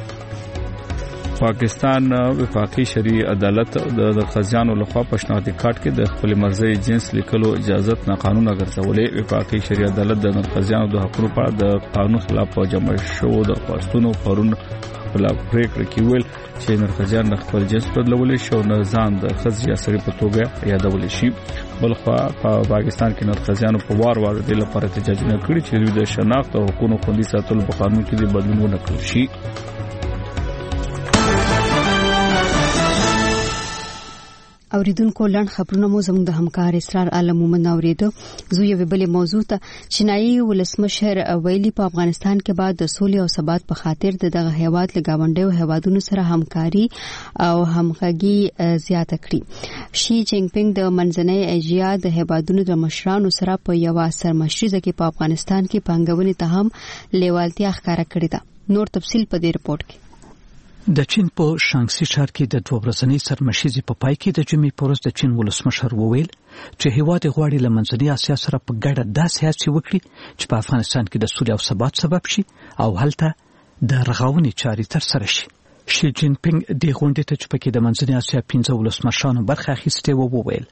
پاکستان وفاقي شرعي عدالت د خزیانو لخوا پښناوتي کاټ کې د خپل مرزي جنس لیکلو اجازه نه قانون ګرځولې. وفاقي شرعي عدالت د خزیانو د حقوقو په د قانون خلاف جمع شو د پښتونو پرون خپل پریکړه کې ویل چې نرخزیان خپل جنس بدلول شو نه ځان د خزیا سره په توګه یادول شي. بلخوا په پاکستان کې نرخزیانو په وار وار د لپاره احتجاجونه کړي چې د شناخت او حقوقو خوندي ساتلو په قانون کې د بدلون وکړي شي. اوریدونکو لړ خبرونه مو زموږ د همکار اسرار عالم مومن اوریدو. زو یو بل موضوع ته چینایي ولسمشر ویلي په افغانستان کې بعد د سولې او ثبات په خاطر دغه هیواد له گاونډیو هیوادونو سره همکاري او همغږي زیاته کړي. شي جینګ پینګ د منځنۍ ایشیا د هیوادونو د مشرانو سره په یو سرمشريزه کې په افغانستان کې پنګونې ته هم لیوالتیا ښکارا کړې ده. نور تفصيل په دې رپورت کې. د چین په شانګسي ښار کې د دوه ورځنۍ سرمشيزې په پای کې د جمعې په ورځ د چین ولسمشر وویل چې هیواد غواړي له منځنۍ اسیا سره په ګډه داسې هڅې وکړي چې په افغانستان کې د سولې او ثبات سبب شي او هلته د رغونې چارې ترسره شي. شي جین پینګ د غونډې ته چې پکې د منځنۍ اسیا پنځه ولسمشرانو برخه اخیستې و وویل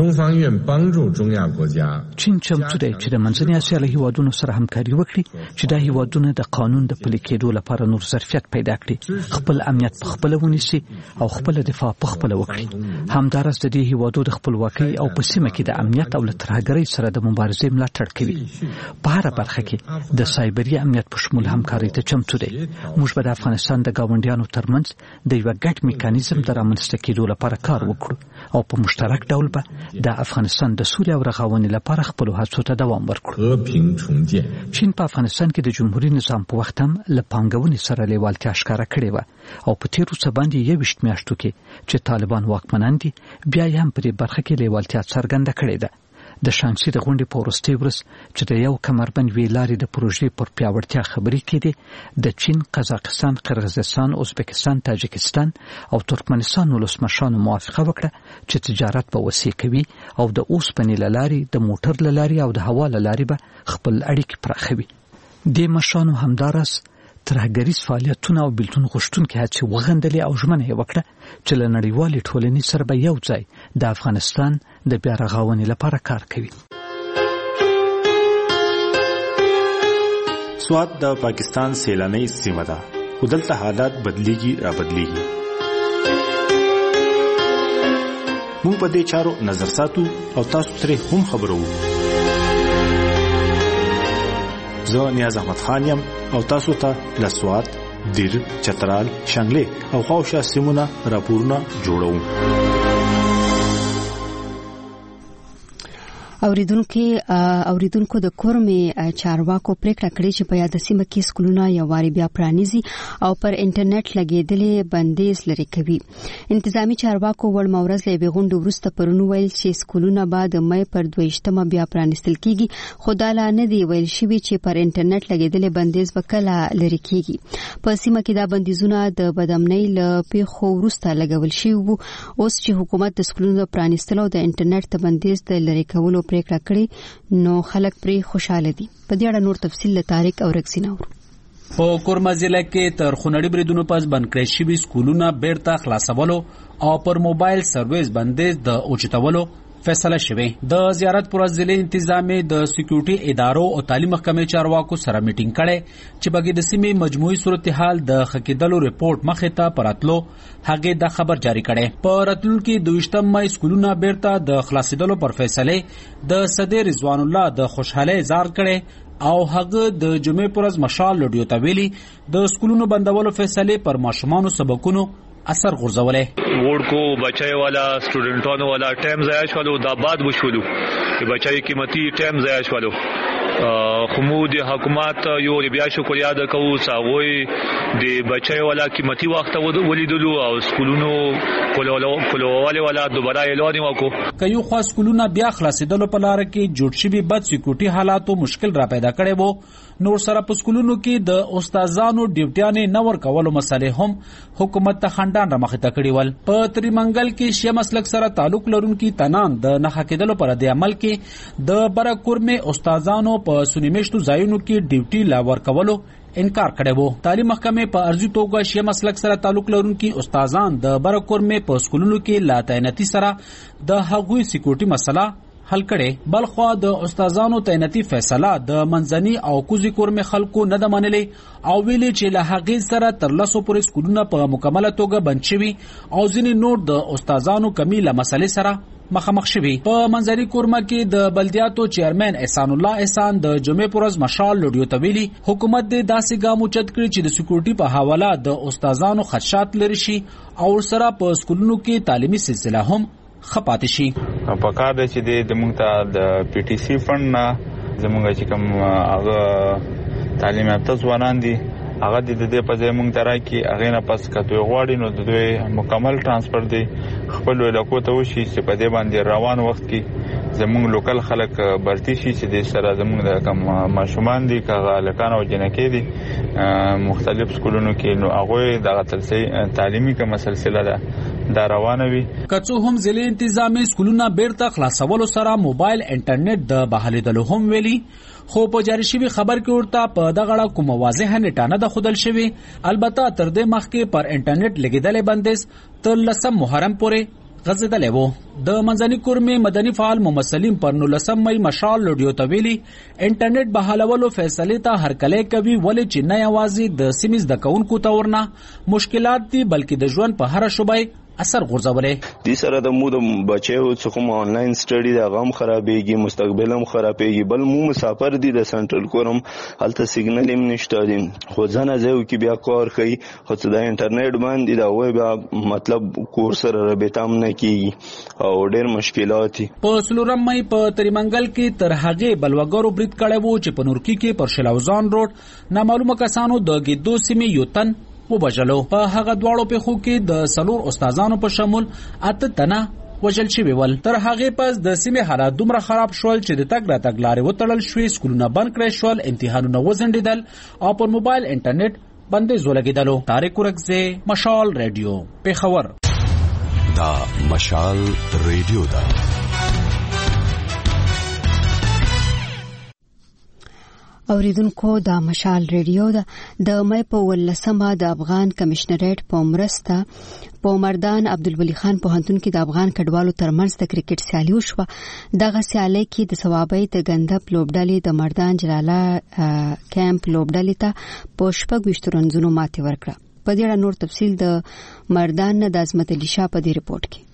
چین چمتو دی چې د منځنۍ اسیا له هیوادونو سره همکاري وکړي چې دا هیوادونه د قانون د پلي کېدو لپاره نور ظرفیت پیدا کړي، خپل امنیت په خپل ونیسي او خپل دفاع په خپل وکړي. همدارس د دې هیوادو د خپلواکۍ او په سیمه کې د امنیت او ترهګرۍ سره د مبارزې ملاتړ کوي. په هر برخه کې د سایبري امنیت په شمول همکاري ته چمتو دی. موږ به د افغانستان د گاونډیانو ترمنځ د یو ګډ میکانیزم د رامنځته کېدو لپاره کار وکړو او په مشترک ډول به د افغانستان د سولې او رغونې لپاره خپل هڅو ته دوام ورکړو. چین په افغانستان کې د جمهوریت نظام په وخت هم له پانګونې سره لیوالتیا ښکاره کړې وه او په تیرو څه باندې یویشت میاشتو کې چې طالبان واکمنان دي بیا یې هم په دې برخه کې لیوالتیا څرګنده کړې ده. د شانګسي د غونډې په وروستۍ ورځ چې د یو کمربند وی لارې د پروژې پر پیاوړتیا خبرې کېدې، د چین، قزاقستان، قرغیزستان، ازبکستان، تاجکستان او ترکمنستان ولسمشرانو موافقه وکړه چې تجارت به وسیع کوي او د اوسپنې له لارې، د موټر له لارې او د هوا له لارې به خپل اړیکې پراخوي. دې مشرانو همدارس ترهګریز فعالیتونه او بیلتون غوښتونکي هڅې وغندلې او ژمنه یې وکړه چې له نړیوالې ټولنې سره به یو ځای د افغانستان د بیا رغونې لپاره کار کوي. سوات د پاکستان سیلاني سیمه ده ودلته حالات بدليږي را بدليږي. موږ په دې چارو نظر ساتو او تاسو ترې هم خبرو. زه نیاز احمد خان یم او تاسو ته لسوات، دیر، چترال، شانګلې او خاوشا سیمونه راپورونه جوړوم. اوریدونکو اوریدونکو د کورمې چارواکو پریکړه کړې چې په یاد سیمه کې سکولونه یو واری بیا پرانیزي او پر انټرنیټ لګیدلې بندیز لري کوي. انتظامی چارواکو ول مورز له بیغونډ وروسته پرونو ویل چې سکولونه بعد مې پر دویشتمه بیا پرانیستل کیږي، خدای نه دی ویل شوی چې پر انټرنیټ لګیدلې بندیز وکړه لري کیږي. په سیمه کې دا بندیزونه د بدامنۍ له پیښو وروسته لګول شوی وو. اوس چې حکومت د سکولونو پرانیستلو د انټرنیټ ته بندیز د لري کولو پریکړه کړې نو خلک پرې خوشاله دي. په دې اړه نور تفصیل له طارق او رکسینا ورو. په کورما ضلع کې تر خونړي بریدونو پس بند کړی شوي سکولونه بیرته خلاصولو او پر موبایل سرویس بندیز د اوچتولو فیصله شوه. د زیارت پر ضلع انتظامی د سکیورټي ادارو او تعلیم محکمې چارواکو سره میټینګ کړي چې بګې د سیمې مجموعي صورتحال د خکېدلو ریپورت مخې ته پراتلو هغه د خبر جاری کړي. په راتلونکي دویشتم مې سکولونه بیرته د خلاصېدلو پر فیصله د صدر رضوان الله د خوشحالي اظهار کړي او هغه د جمعې پر ورځ مشال لډیو ته ویلي د سکولونو بندولو فیصله پر ماشومانو سبقونو اثر غورځولې. وړکو بچای والا سټوډنټانو والا ټایم ضایع شولو، دا بعد وشولو چې بچای قیمتي ټایم ضایع شولو. خمود حکومت یو بیا شکریا د کوو ساوي د بچای والا قیمتي وخت ولیدلو او سکولونو کولواله والا دوباره اعلان وکړو. کيو خاص سکولونه بیا خلاصېدلو په لار کې جوړ شوي بد سکیورټي حالاتو مشکل را پیدا کړي وو. نور سره په سکولونو کې د استادانو ډیوټیانې نور کولو مسلې هم حکومت ته خندان را مخې ته کړي ول. په تریمنګل کې شی مسلک سره تعلق لرونکي تنان د نخښه کېدلو پر د عمل کې د برکورمه استادانو په سنیمشتو ځایونو کې ډیوټي لا ور کولو انکار کړی وو. تعلیم محکمې په ارزي توګه شی مسلک سره تعلق لرونکي استادان د برکورمه په سکولونو کې لا تعیناتي سره د هغوی سکیورټي مسله حل کړي. بلخوا د استادانو تعیناتي فیصله د منځني او کوزي کورمه خلکو نه د منلې او ویلي چې له هغې سره تر لاسو پورې سکولونه په مکمله توګه بند شوي او ځینې نور د استادانو کمی له مسلې سره مخامخ شوي. په منځري کورمه کې د بلدیاتو چیرمن احسان الله احسان د جمعې پر ورځ مشال لډیو ته ویلي حکومت د داسې ګام اوچت کړی چې د سکیورټي په حواله د استادانو خدشات لري شي او سره په سکولونو کې تعلیمي سلسله هم خپاتې شي. په کار د چې د موږ ته د پی ټی سی فند نه زموږ چې کوم هغه تعلیم یافته ځوانان دي هغه د دې په ځای موږ ترای کې هغه نه پس کته غواړي نو د دوی مکمل ترانسفر دی خپل علاقو ته وشي چې په دې باندې روان وخت کې زموږ لوکل خلک برتی شي چې د سره زموږ د کم ماشومان دي کغه لکان او جنکې دي مختلف سکولونو کې نو هغه د تعلیمي کوم سلسله ده دا روانه وي. کڅو هم ضلع انتظامی سکولونه بیرته خلاصولو سره موبایل انټرنیټ د بحالیدلو هم ویلي خو په جاری شوی خبر کې ورته په دغه کوم واضحه نیټه نه د خودل شوی. البته تر دې مخکې پر انټرنیټ لګیدل بندیز تر لسم محرم پورې غځیدلې وو. د منځني کورمه مدني فعال ممثلین پر نو لسم مې مشال لډیو ته ویلي انټرنیټ بحالولو فیصله ته هر کله کوي ولې چې نه یوازې د سیمز د کونکو تورنه مشکلات دي بلکې د ژوند په هر شوبای اثر غورځولې. دې سره د مو د بچو څخه آنلاین سټډي د غم خرابېږي، مستقبل هم خرابېږي. بل مو مسافر دي د سنټرل کورم هلته سیګنل هم نشته دي خو ځنه ځو کې بیا کار کوي خو د انټرنیټ باندې دا وای بیا مطلب کور سره رابطه هم نه کیږي او ډېر مشکلات دي. په سلورم مې په تریمنګل کې تر هغه بلوګرو برید کړي وو چې په نورکی کې پر شلاوزان روډ نامعلومه کسانو د ګیدو سیمې یو تن وبجلو. په هغه دواړو په خو کې د سلور استادانو په شمول اته تنه وجل شوی ول. تر هغه پس د سیمې حالات دومره خراب شول چې د تګ را تګ لارې وتړل شوې، سکولونه بند کړل شول، امتحانونه وزندیدل او پر موبایل انټرنیټ بندیز ولګیدلو. طارق ورکزه، مشال ریډیو، پیښور. دا مشال ریډیو دا اوریدونکو د مشال ریډیو د د مې په ولسمه د افغان کمشنریټ په مرسته په مردان عبدالولي خان پوهنتون کې د افغان کډوالو ترمنځ د کرکټ سیالي وشوه. دغه سیالي کې د ثوابۍ د ګندب لوبډلې د مردان جلاله کیمپ لوبډلې ته په شپږ ویشتو رنزونو ماتې ورکړه. په دې اړه نور تفصیل د مردان نه د عظمت علي شاه په دې رپورت کې.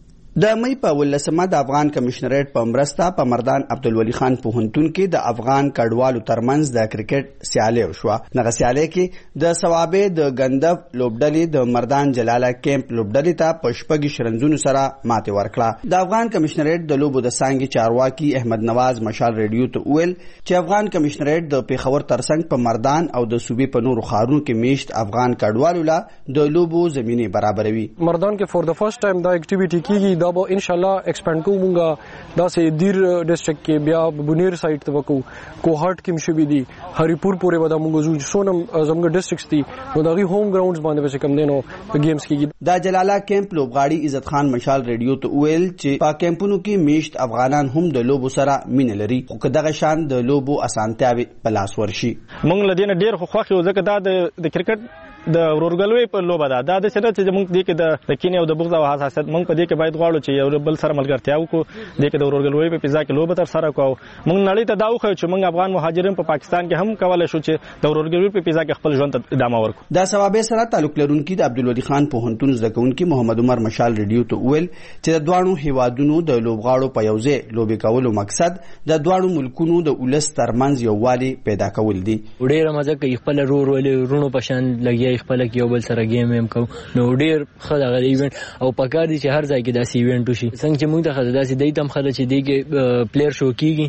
د مې په ولسمه د افغان کمشنریټ په مرسته په مردان عبدالولي خان پوهنتون کې د افغان کډوالو ترمنځ د کرکټ سیالي وشوه. دغه سیالي کې د ثوابې د ګندب لوبډلې د مردان جلاله کیمپ لوبډلې ته په شپږ شرنزونو سره ماتې ورکړه. د افغان کمشنریټ د لوبو د څانګې چارواکي احمد نواز مشال ریډیو ته وویل چې افغان کمشنریټ د پیښور ترڅنګ په مردان او د صوبې په نورو ښارونو کې میشت افغان کډوالو له د لوبو زمینې برابروي. مردان کې فور د فرست ټایم دا اکټیویټي کیږي. دا به ان شاء الله ایکسپاند کومګه دا سه دیر ډسټریکټ کې بیا بنیر سایت ته وکړو. کوهارت کې مشوي دي هریپور پورې ودا موږ زو سونم زموږ ډسټریکټس دي نو دغه هوم ګراوندز باندې به کم دینو گیمز کېږي. دا جلاله کیمپ لوبغاړي عزت خان مشال ریډیو ته ویل چې په کیمپونو کې میشت افغانان هم د لوبو سره مینه لري خو کداغه شان د لوبو اسانتیاوي په لاس ورشي. موږ لدینه ډیر خو خوښ یو ځکه دا د کرکټ د ورورګلوي په لوبه ده. دا د څه چې موږ دې کې د کینې او د بغض او حساسیت موږ په دې کې باید غواړو چې یو بل سره ملګرتیا وکړو. دې کې د ورورګلوي په فضا کې لوبه تر سره کوو. موږ نړۍ ته دا وخو چې موږ افغان مهاجرین په پاکستان کې هم کولای شو چې د ورورګلوي په فضا کې خپل ژوند ته ادامه ورکړو. دا ثوابې سره تعلق لرونکي د عبدالولي خان پوهنتون زده کوونکي محمد عمر مشال ریډیو ته ویل چې د دوانو هیوادونو د لوبغاړو په یوځای لوبې کولو مقصد د دوانو ملکونو د ولس ترمنځ یووالي پیدا کول دي. ډېر مزه کوي خپل ورورولي رونو په شان لګي خپل کې یو بل سره گیم هم کو نو ډیر خدای غو ایونت او پکار دي چې هر ځای کې داسې ایونت وشي. څنګه چې موږ د خدای داسې دیتم خدای چې دیګه پلیئر شو کیږي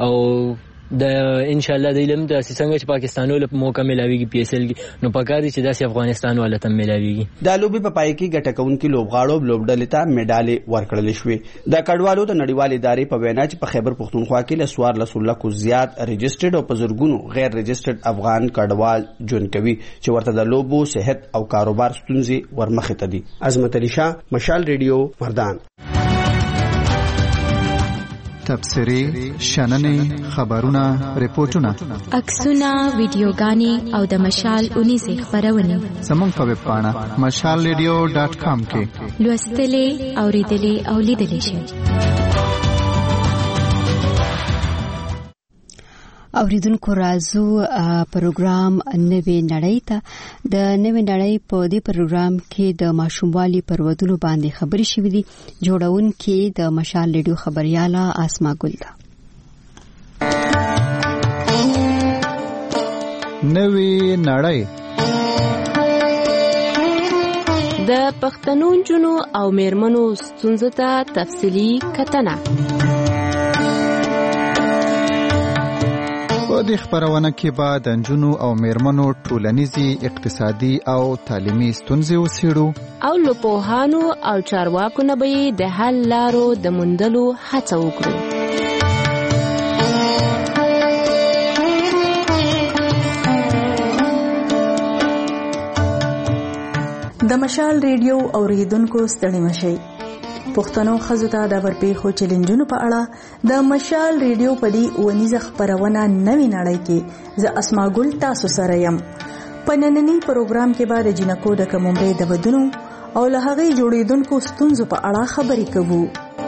او د ان شاء الله د علم د څنګه چې پاکستانو له موقع ملاويږي پی اس ال کې نو پکار دي چې داسې افغانستان ولته ملاويږي. د لوبي په پای کې ګټکونکو لوبغاړو لوبډلې ته میډالې ورکړل شوې. د کډوالو د نړیوال ادارې په وینا چې په خیبر پختونخوا کې له سوار لسله کو زیات ريجسترډ او په زرګونو غیر ريجسترډ افغان کډوال جون کوي چې ورته د لوبو صحت او کاروبار ستونزې ورمخې ته دي. عظمت علي شاه مشال ریډیو مردان. تبصری، شننې، خبرونه، ریپورتونه، عکسونه، ویډیوګانې او د مشال اونیزه خبرونه زموږ په ویب پاڼه مشال ریډیو ډاټ کام کې لوستلې، اوریدلې او لیدلې شئ. اوریدونکو راځو پروګرام نوې نړۍ ته. د نوې نړۍ په دې پروګرام کې د ماشوموالي پرودونو باندې خبرې شوې دي. جوړونکې د مشال ریډیو خبرياله اسما ګل ده. نوې نړۍ د پښتنو جنو او میرمنو ستونزو ته تفصیلی کتنه. په دې خبرونه کې به د نجونو او میرمنو ټولنیزي، اقتصادي او تعلیمي ستونزې وڅېړو او له پوهانو او چارواکو نه به د حل لارو د موندلو هڅه وکړو. د مشال ریډیو اوریدونکو ستړي مشئ. پښتنو خزو ته د ورپېښو چیلنجونو په اړه د مشال ریډیو په دې ونیزه خبرونه نوې نړۍ کې ز اسما ګل تاسو سره يم. په نننی پروګرام کې به د جنکو د کمومرې د ودونو او له هغې جوړېدونکو ستونزو په اړه خبرې کوو.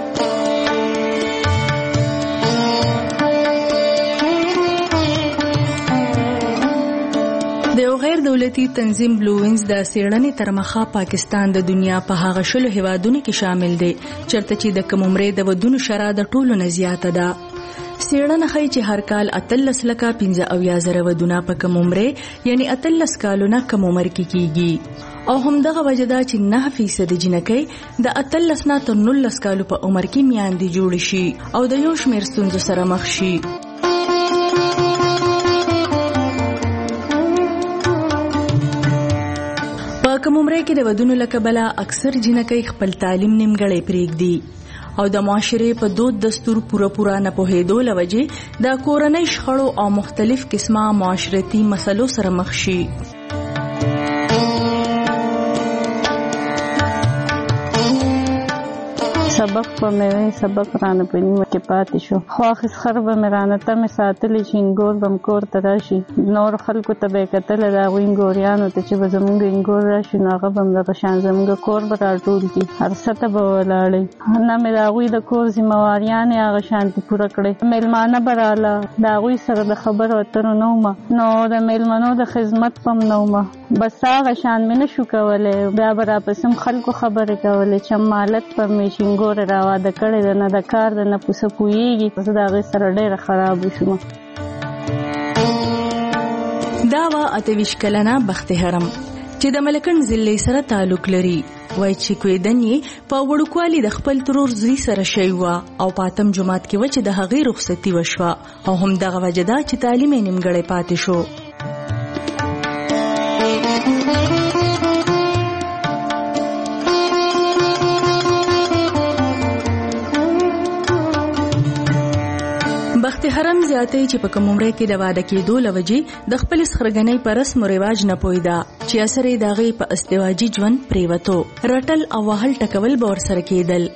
د یو غیر دولتي تنظیم بلو وینز د سیړنې تر مخه پاکستان د دنیا په هغه شلو هیوادونو کې شامل دی چرته چې د کمومرې د ودونو شرح د ټولو نه زیاته ده. سیړنه ښیي چې هر کال اتلس لکه پنځه اویا زره ودونه په کمومرې یعنی اتلس کالونه کم عمر کې کیږي او همدغه وجه ده چې نه فیصد جنکۍ د اتلس نه تر نولس کالو په عمر کې میاندې جوړ شي او د یو شمېر ستونزو سره مخ شي. په کمومرې کې د ودونو لکبله اکثر جنکۍ خپل تعلیم نیمګړی پرېږدي او د معاشرې په دود دستور پوره پوره نه پوهېدو له وجې د کورنۍ شخړو او مختلف قسمه معاشرتي مسلو سره مخ شي. سبق په مې سبق رانه په نیمه کې پاتې شو. خو اخیس خر به مې رانه تمې ساتلې چې انګور به م کور ته راشي. نور خلکو ته به یې کتله د هغوی انګوریانو ته چې به زمونږ انګور راشي نو هغه به م دغه شان زمونږ کور به راټول کړي، هر څه ته به ولاړئ. نه مې د هغوی د کور ذمهواریانې هغه شانتي پوره کړې. میلمانه به راله، د هغوی سره د خبرو اترو نه ومه، نو د میلمنو د خدمت په م نه ومه. بس هغه شان مې نه شو کولی. بیا به راپسې م خلکو خبرې کولې چې مالت په مې چې انګورې راواده کړې ده، نه د کار ده نه پوسه پوهېږي. زه د هغې سره ډېره خراب وشوم. دا وه اته ویشت کلنه بخت حرم چې د ملکن ضلع سره تعلق لري. وای چې کویدن یې په وړوکوالي د خپل ترور زوی سره شوی وه او په اتم جماعت کې وه چې د هغې رخصتي وشوه او همدغه وجه ده چې تعلیم یې نیمګړی پاتې شو. بخت حرم زیاتی چې په کوم عمره کې د واده کېدو لوجې د خپل سخرګنۍ په رسم او رواج نه پوهېده چې اثر یې د هغې په ازدواجي ژوند پرېوتو. رټل او وهل ټکول به ورسره کېدل.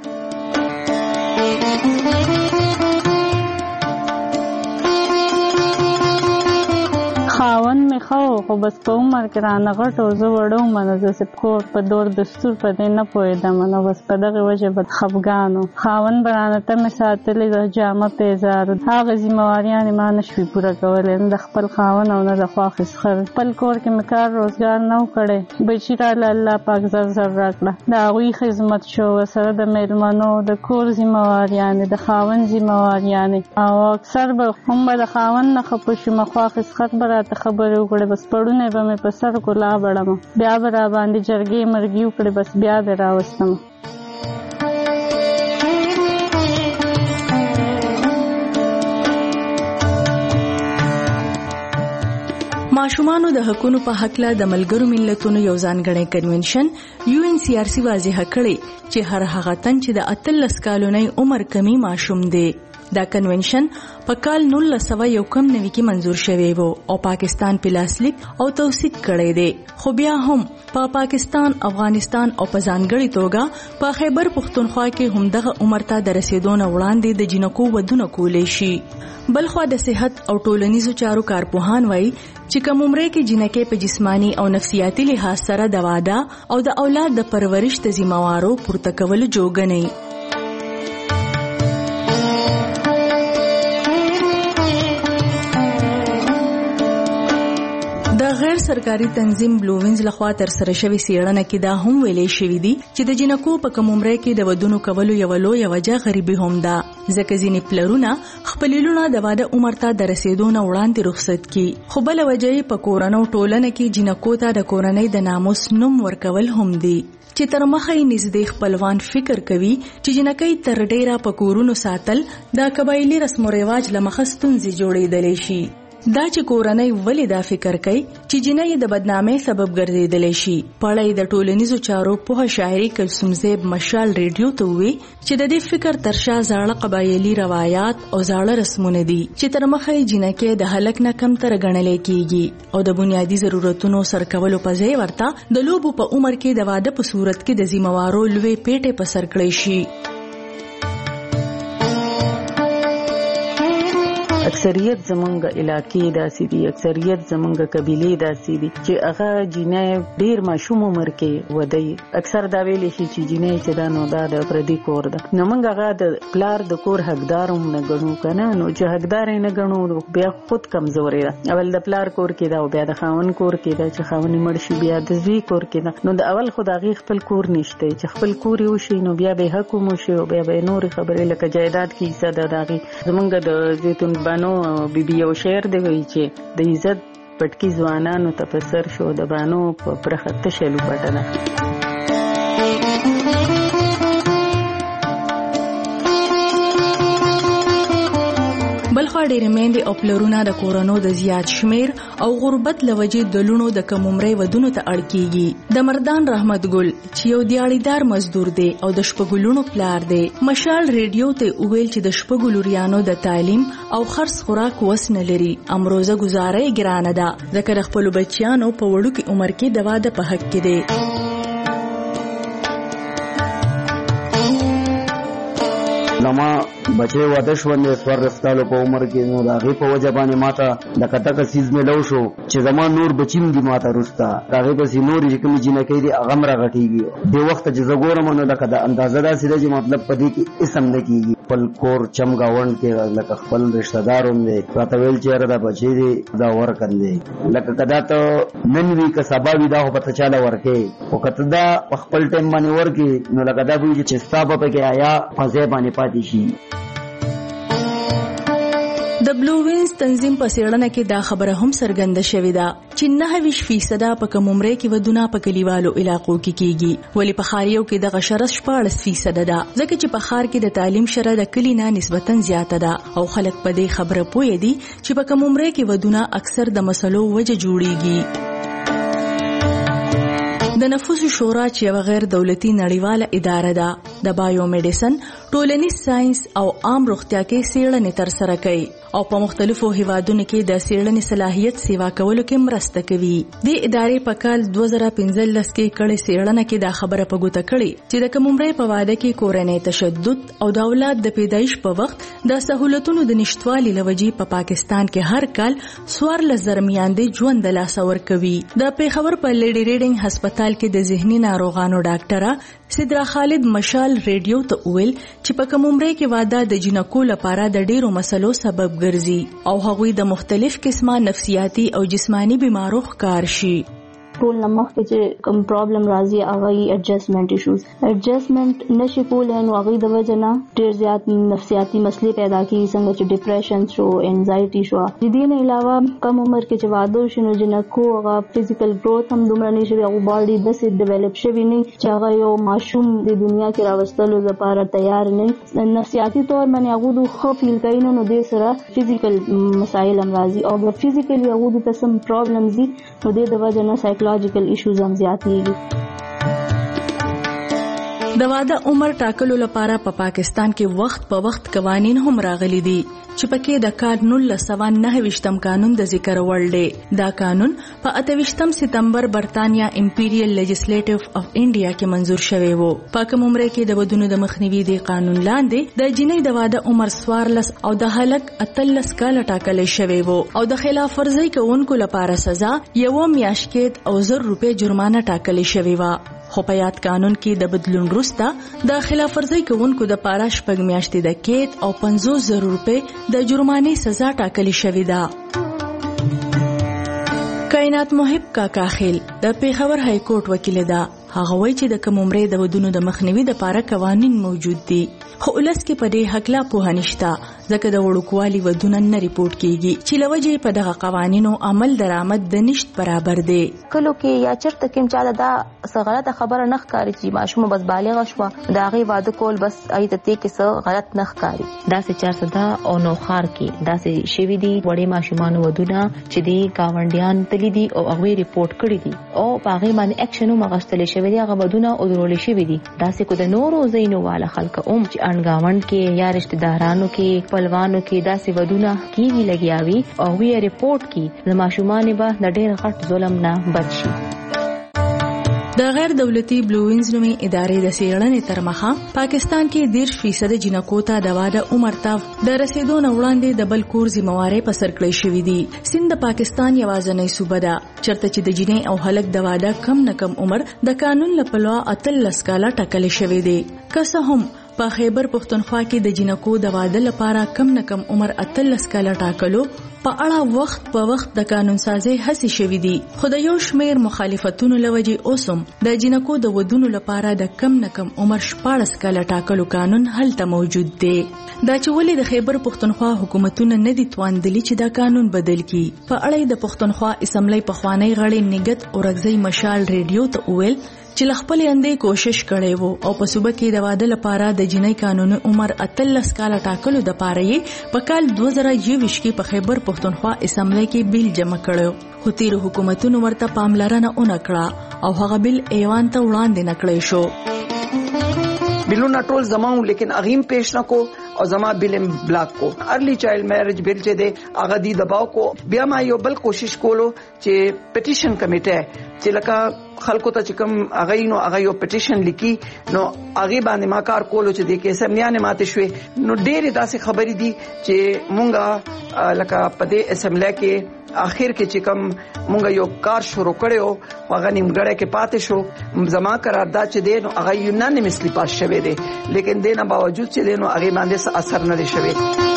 خاوند مې ښه خو بس په عمر کې رانه غټ او زه وړه ومه، نو داسې کور په دور دستور په دې نه پوهېدم، نو بس په دغې وجه به خفګان و. خاوند به رانه تمې ساتلې د جامه پیزار، هغه ذمهواریانې ما نه شوې پوره کولی، نه د خپل خاوند او نه د خواښې څخه. خپل کور کې مې کار روزګار نه و کړی. بچي راله الله پاک زر زر راکړه، د هغوی خدمت شو، سره د میلمنو د کور ذمهواریانې، د خاوند ذمهواریانې، او اکثر به هم به د خاوند نه خفه شوم. خواښې څخه به راته خبرې وکړې، بس پړونی به مې په سر ګلا بړم، بیا به را باندې جرګې مرګي وکړې، بس بیا به راوستم. ماشومانو د حقونو په حقله د ملګرو ملتونو یو ځانګړی کنونشن یو ان سی آر سی واضح کړی چې هر هغه تن چې د اتلس کالونی عمر کمی ماشوم دی. دا کنونشن په کال نولس سوه یو کم نوي کې منظور شوی و او پاکستان په لاسلیک او توثیق کړی دی. خو بیا هم په پا پاکستان، افغانستان او په ځانګړي توګه په خیبر پښتونخوا کې هم دغه عمر ته د رسیدو نه وړاندې د جنکو ودونه کولی شي. بلخوا د صحت او ټولنیزو چارو کارپوهان وایي چې کوم عمره کې جنکې په جسمانی او نفسیاتي لحاظ سره د واده او د اولاد د پرورش د ذمہوارو پورته کول جوګنی. د غیر سرکاري تنظیم بلو وینز لخوا تر سره شوی سیړنه کې دا هم ویلې شوی دی چې د جنکو په کوم عمره کې د ودونو کولو یو لوی وجه غریبي هم ده، ځکه ځینې پلرونه خپل لونه د واده عمر ته د رسیدو نه وړاندې رخصت کی. خو بل وجه په کورونو ټولنه کې جنکو ته د کورنۍ د ناموس نوم ورکول هم دی چې تر مخه یې نږدې خپلوان فکر کوي چې جنکۍ تر ډیره په کورونو ساتل د قبایلی رسم او رواج لمخه ستونزې جوړېدلی شي. دا چې کورنۍ ولې دا فکر کوي چې جنۍ د بدنامۍ سبب ګرځېدلی شي. پړی د ټولنیزو چارو په شاعري کلثوم زیب مشال ریډیو ته وی چې د دې فکر ترشا زاړه قبایلی روایت او زاړه رسمونه دي چې تر مخه جنکۍ د هلک نه کم تر ګڼلې کیږي او د بنیادی ضرورتونو سر کولو په ځای ورته د لوبو په عمر کې د واده په صورت کې د ذمہوارو لوی پیټه په سر کړی شي. اکثریت زمونږ علاقې داسې دي، اکثریت زمونږ قبیلې داسې دي چې هغه جنۍ ډیر ماشوم عمر کې ودی. اکثر دا ویل شي چې جنۍ چې دا نو دا د پردي کور ده، نو موږ هغه د پلار د کور حقدار هم نه ګڼو کنه، نو چې حقدار نه ګڼو بیا خود کمزوري ده. اول د پلار کور کې دا او بیا د خاون کور کې دا چې خاون مړ شي بیا د زوی کور کې ده. نو د اول خدای خپل کور نشته چې خپل کور یو شي نو بیا به حق مو شي او بیا به نور خبرې لکه جایداد کې حصہ ده داغي. زمونږ د زیتون بانو بیبي یو شعر دی وی چې د عزت پټکی ځوانانو ته په سر شو د بانو په پرخته شلو پټنه. بلخوا ډېرې میندې او پلرونه د کورونو د زیات شمیر او غربت لوجې د لونو د کم عمرۍ ودونو ته اړ کیږي. د مردان رحمت ګل چې یو دیاړیدار مزدور دی او د شپږو لونو پلار دی، مشال ریډیو ته وویل چې د شپږو لوریانو د تعلیم او خرڅ خوراک وس نه لري، امروزه گزارې ګرانه ده ځکه د خپلو بچیانو په وړوکي عمر کې د واده په حق کې دی. بچي واده شو نه سور رفتالو په عمر کې نو دا غي په وجه باندې ماته د کټه کسیز مې لو شو چې زمان نور بچیم دی ماته رستا دا غي په سینوري چې کوم جنہ کې دی هغه مرا غټيږي د وخت چې زګورم نو دا کده اندازه دا سیده چې مطلب پدې کې اسم نه کیږي خپل کور چمګاوند کې لکه خپل رشتہ داروم دی راته ویل چې دا بچي دی دا ور کړل لکه کدا ته نن وی که سبا وی دا په چاله ورکه او کته دا خپل ټیم باندې ورکه نو لکه دا وی چې ستابه پکې آیا فزه باندې پاتې شي. د بلو وینز تنظیم په سیړنه کې دا خبره هم څرګنده شوې ده چې نه ویش فیصد په کوم عمر کې ودونه په کلیوالو علاقو کې کیږي ولی په خاریو کې د غشرس شپږ فیصد ده ځکه چې په خار کې د تعلیم شره د کلی نه نسبتا زیاته ده او خلک په دې خبره پوي دي چې په کوم عمر کې ودونه اکثر د مسلو وجه جوړيږي. د نفوس شورا چې یو غیر دولتي نړیواله اداره ده د بایو میډیسن ټولنیز ساينس او عام روغتیا کې څېړنې تر سره کوي او په مختلفو هیوادونو کې د څېړنې صلاحیت سیوا کولو کې مرسته کوي. د ادارې په کال دوه زره پنځلس کې کړي څېړنه کې دا خبره په ګوته کړي چې د کوم عمر په واده کې کورنۍ تشدد او د اولاد د پیدایش په وخت د سہولتونو د نشټوالي لوجې په پاکستان کې هر کال څوار لزر میاندې ژوند د لاس ور کوي. د پیښور په لیډي ریډینګ هسپتال کې د ذهني ناروغانو ډاکټره سدرا خالد مشال ریډیو ته ویل چې په کوم عمر کې واده د جنکو لپاره د ډیرو مسلو سبب ګرځي او هغوی د مختلف قسمه نفسیاتي او جسمانی بیمارو ښکار شي. ټول نمخ کې چې کوم پرابلم راځي هغه ایڈجسټمنٹ ایشوز ایڈجسټمنٹ نشي کولای نو هغه د وجه نه ډیر زیات نفسیاتي مسلې پیدا کیږي څنګه چې ډیپریشن شو انزایټي شو. د دې نه علاوه کم عمر کې چې واده شنو جنکو هغه فزیکل گروث هم دومره نشي هغه باډي د سې ډیولپ شوی نه چې هغه یو ماشوم د دنیا کې راوستلو لپاره تیار نه. نفسیاتي تور باندې هغه د خو فیل کوي نو د سره فزیکل مسایل هم راځي او د فزیکلی هغه د تسم پرابلمز دي نو د وجه نه سایکولوژیکل ایشوز هم زیاتېږي. د واده عمر ټاکلو لپاره په پا پاکستان کې وخت په وخت قوانين هم راغلي دي چې پکې د کال نولس سوه نهه ویشتم قانون د ذکر وړ دی. دا قانون په اته ویشتم سپتمبر برتانیا امپیریل لیجسلیټیو اف انډیا کې منزور شوی وو. په کوم عمر کې د ودونو د مخنیوي دی قانون لاندې د جنۍ د واده عمر څوارلس او د هلک اتلس کاله ټاکل شوی وو او د خلاف ورزي کوونکو لپاره سزا یو میاشت کې او زر روپے جرمانه ټاکل شوی و. خو په یاد قانون کې د بدلون وروسته د خلاف ورزي کوونکو د پاره شپږ میاشتې د قید او پنځوس زره روپے د جرمانې سزا ټاکل شوې ده. کائنات محب کاکا خیل د پیښور های کورټ وکیل ده. هغه وایي چې د کوم عمر د ودونو د مخنیوي د پاره قوانين موجود دي خو ولس کې په دې حق لا په نشتا ځکه د وړوکوالي ودونه نه ریپورت کیږي چې لوجه په دغه قوانینو عمل درآمد د نشټ برابر دی. کلو کې یا چرته کوم چاله دا غلطه خبره نه ښکاري چې ماشوم بس بالغ شو دا غي واده کول بس ایت ته کې څه غلط نه ښکاري. دا سه چار صدا او نو خار کې دا سه شوی دي وړي ماشومان ودونه چې دی گاونډیان تللی دي او هغه ریپورت کړی دي او هغه باندې اکشن مغستل شوی دی هغه ودونه او درول شوی دي. دا سه کو د نورو زینو والا خلک اوم چې انګاوند کې یا رشتہ دارانو کې پلوانو کې داسې ودونه کیږي لګیاوي او وی ریپورت کی د ماشومان به د ډېر غټ ظلم نه بچ شي. د غیر دولتي بلو وینز نومي ادارې د څېړنې تر مخه پاکستان کې ډېر فیصد جنکو ته د واده عمر ته د رسیدو نه وړاندې د بل کور ذمہواري په سر کړی شوې دي. سند د پاکستان یوازینی صوبه ده چرته چې د جنۍ او هلک د واده کم نه کم عمر د قانون لپاره اتلس کاله ټاکل شوی دی. که څه هم په خیبر پښتونخوا کې د جنکو د واده لپاره کم نه کم عمر اتلس کاله ټاکلو په اړه وخت په وخت د قانون سازي هڅې شوې دي خو د یو شمېر مخالفتونو لوجې اوسم د جنکو د ودونو لپاره د کم نه کم عمر شپږ کاله ټاکلو قانون هلته موجود دی. دا چې ولې د خیبر پښتونخوا حکومتونه نه دي توانېدلي چې دا قانون بدل کړي په اړه د پښتونخوا اسمبلی پخوانی غړي نګت اورګزی مشال ریډیو ته ویل چې خپل اندې کوشش کړي وو او په صوبه کې د واده لپاره د جنۍ قانوني عمر اتلس کاله ټاکلو د پاره یې په کال دوه زره یوویشت کې په خیبر پښتونخوا اسمبلی کې بیل جمع کړو خو تیر حکومتونو ورته پاملرنه ونه کړه او هغه بیل ایوان ته وړاندې نکړی شو. بیلونه ټول زماو لیکن اغیم پیش نکو او زما بل بلاک کو. ارلی چایلډ میریج بل چې دی هغه دی دباو کو. بیا ما یو بل کوشش کولو چې پټیشن کمیټه چې لکه خلکو ته چې کوم هغه نو هغه یو پټیشن لیکي نو هغه باندې ما کار کولو چې د کې اسمبلیانه ماته شوې نو ډېر داسې خبرې دي چې مونږه لکه په دې اسمبلی کې اخر کې چې کوم مونږ یو کار شروع کړو هغه نیمګړی کې پاتې شو. زما قرارداد چې دی نو هغه یونانیمسلی پاس شوی دی لیکن دینه باوجود چې دی نو هغه باندې اثر نه دی شوی.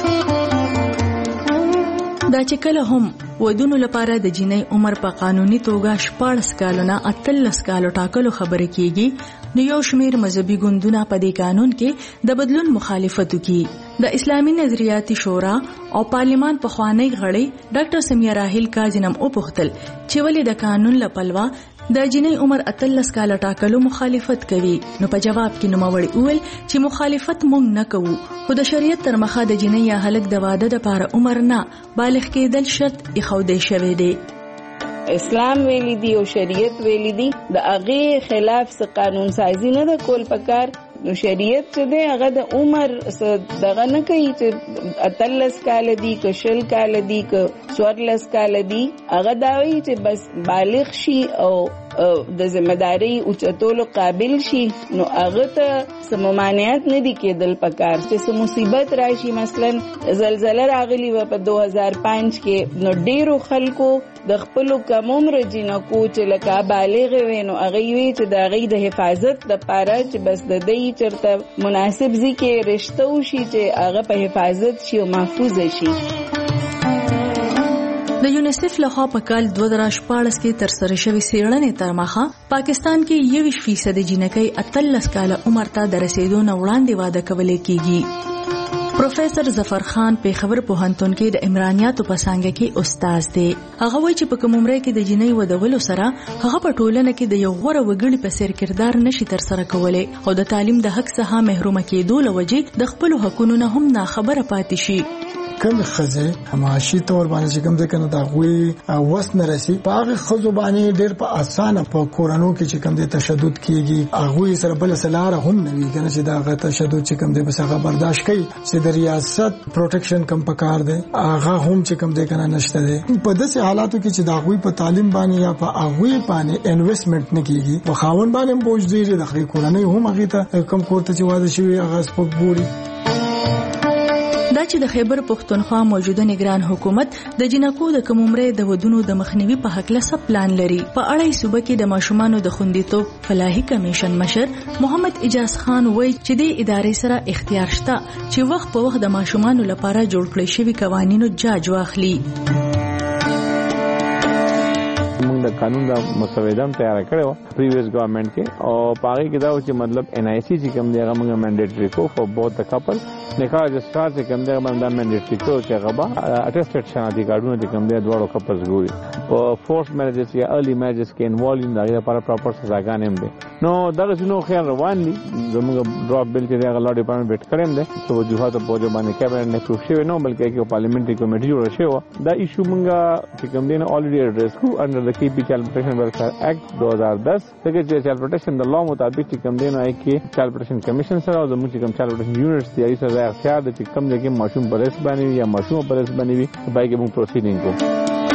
دا چې کله هم ودونو لپاره د جنۍ عمر په قانوني توګه شپاړس کالونه اتلس کالو ټاکلو خبره کیږي نو یو شمیر مذهبي ګوندونه په دې قانون کې د بدلون مخالفت کوي. د اسلامي نظریاتي شورا او پارلیمان په خوانی غړي ډاکټر سمیه راهیل کاجنم او پختل چې ولې د قانون لپلوا د جنۍ عمر اتلس کال ټاکلو مخالفت کوي. نو په جواب کې نوموړي وویل چې مخالفت مونږ نه کوو خو د شریعت تر مخه د جنۍ یا هلک د واده لپاره عمر نه بالغ کېدل شرط ایښودل شوی دی. اسلام ویلی دی او شریعت ویلی دی د هغه خلاف څه قانون سازی نه د کول پکار. نو شریعت چې دی هغه د عمر دغه نه کوي چې اتلس کال دی که شل کال دی که څوارلس کال دی. هغه دا وایي چې بس بالغ شي او د ذمہداري اوچتولو قابل شي نو هغه ته سم ممانعت نه دي کېدل پکار. چې سم مصیبت راشي مثلا زلزلہ راغلی و په دو هزار پنځه کې نو ډیرو خلکو د خپل کم عمر جنکو چې لکه بالغ وي نو هغه وی چې د هغه د حفاظت لپاره چې بس د دې چرته مناسب ځکه رشتہ وشي چې هغه په حفاظت شي او محفوظ شي. د یونیسف لخوا په کال دوه زره شپاړس کې تر سره شوې څېړنې تر مخه پاکستان کې یوویشت فیصد جنکۍ اتلس کاله عمر ته د رسیدو نه وړاندې واده کولی کیږي. پروفیسر ظفر خان په خبر پوهنتون کې د عمرانیاتو په څانګه کې استاد دی. هغه وایي چې په کوم عمر کې د جنۍ ودولو سره هغه په ټولنه کې د یو غوره وګړي په څیر کردار نشي تر سره کولی او د تعلیم د حق څخه محروم کېدو لوجې د خپل حقوقو نه هم ناخبره پاتې شي. کم خزه معاشي تور باندې چې کوم ځکه نه دا غوي وس نه رسی په هغه خزو باندې ډېر په اسانه په کورانو کې چې کوم د تشدد کیږي هغه سره بل سلار هم نه وی کنه چې دا غ تشدد چې کوم د بس هغه برداشت کوي چې د ریاست پروټیکشن کم پکار دی هغه هم چې کوم د کنه نشته دی. په داسې حالاتو کې چې دا غوي په تعلیم باندې یا په هغه باندې انویسټمنٹ نه کیږي په خاون باندې بوج دی د خپل کورنۍ هم هغه ته کم کوته چې واده شوی هغه سپک ګوري. دا چې د خیبر پختونخوا موجوده نگران حکومت د جنکو د کم عمر د ودونو د مخنیوي په حق له سب پلان لري. په اړه صوبه کې د ماشومانو د خوندیتوب فلاحي کمیشن مشر محمد اجاز خان وایي چې د ادارې سره اختیار شته چې وخت په وخت د ماشومانو لپاره جوړ کړی شوی قوانینو جاج واخلي. موږ د قانون د مسودم تیار کړو پریویس گورنمنت کې او پاره کې دا چې مطلب ان آی سی چې کوم دی هغه موږ منډیټری کو فور بوث د کپل نکاح رجسٹرار چې کوم دی باندې منډیټری کو چې هغه با اټیسټډ شناختی کارډونه چې کوم دی دوه کپلز ګوري او فورس میریجز یا ارلی میریجز کې انوالو نه لري لپاره پراپر سزاګان هم دي. نو دا غوښنو خیر روان دي زموږ ډراپ بل چې هغه لا ډیپارټمنټ بیت کړم دي چې وجوهات په وجه باندې کابینټ نه پروف شوی نو بلکې کې پارلیمنټري کمیټي جوړ شوی دا ایشو موږ چې کوم دی الریډي ایڈریس کو انډر د کی پی چایلډ پروټیکشن ویلفیر ایکٹ دو ہزار دس څنګه چې چایلډ پروټیکشن د لا مطابق چې کوم دی نو کې چایلډ پروټیکشن کمیشن سره او زموږ چې کوم چایلډ پروټیکشن یونټس دی ایسه ځای اختیار دي چې کوم ځای کې ماشوم پرس باندې یا ماشوم پرس باندې وي بای کې موږ پروسیډینګ کوو.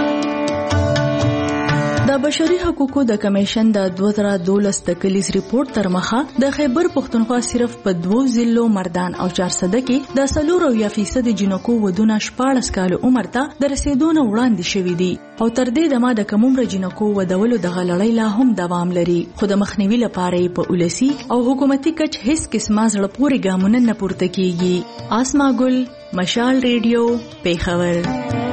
د بشري حقوقو د کمیشن د دوه زره دولس د کلیز ریپورت تر مخه د خیبر پختونخوا صرف په دوو ضلعو مردان او چارسده کې د څلور اویا فیصد جنکو ودونه شپاړس کال عمر ته د رسیدو نه وړاندې شوي دي او تر دې دمه د کم عمر جنکو ودولو د غلړۍ لا هم دوام لري. خو د مخنیوي لپاره په ولسی او حکومتي کچ هیڅ قسمه زړه پورې ګامونه نه پورته کیږي. آسما ګل، مشال ریډیو، پیښور.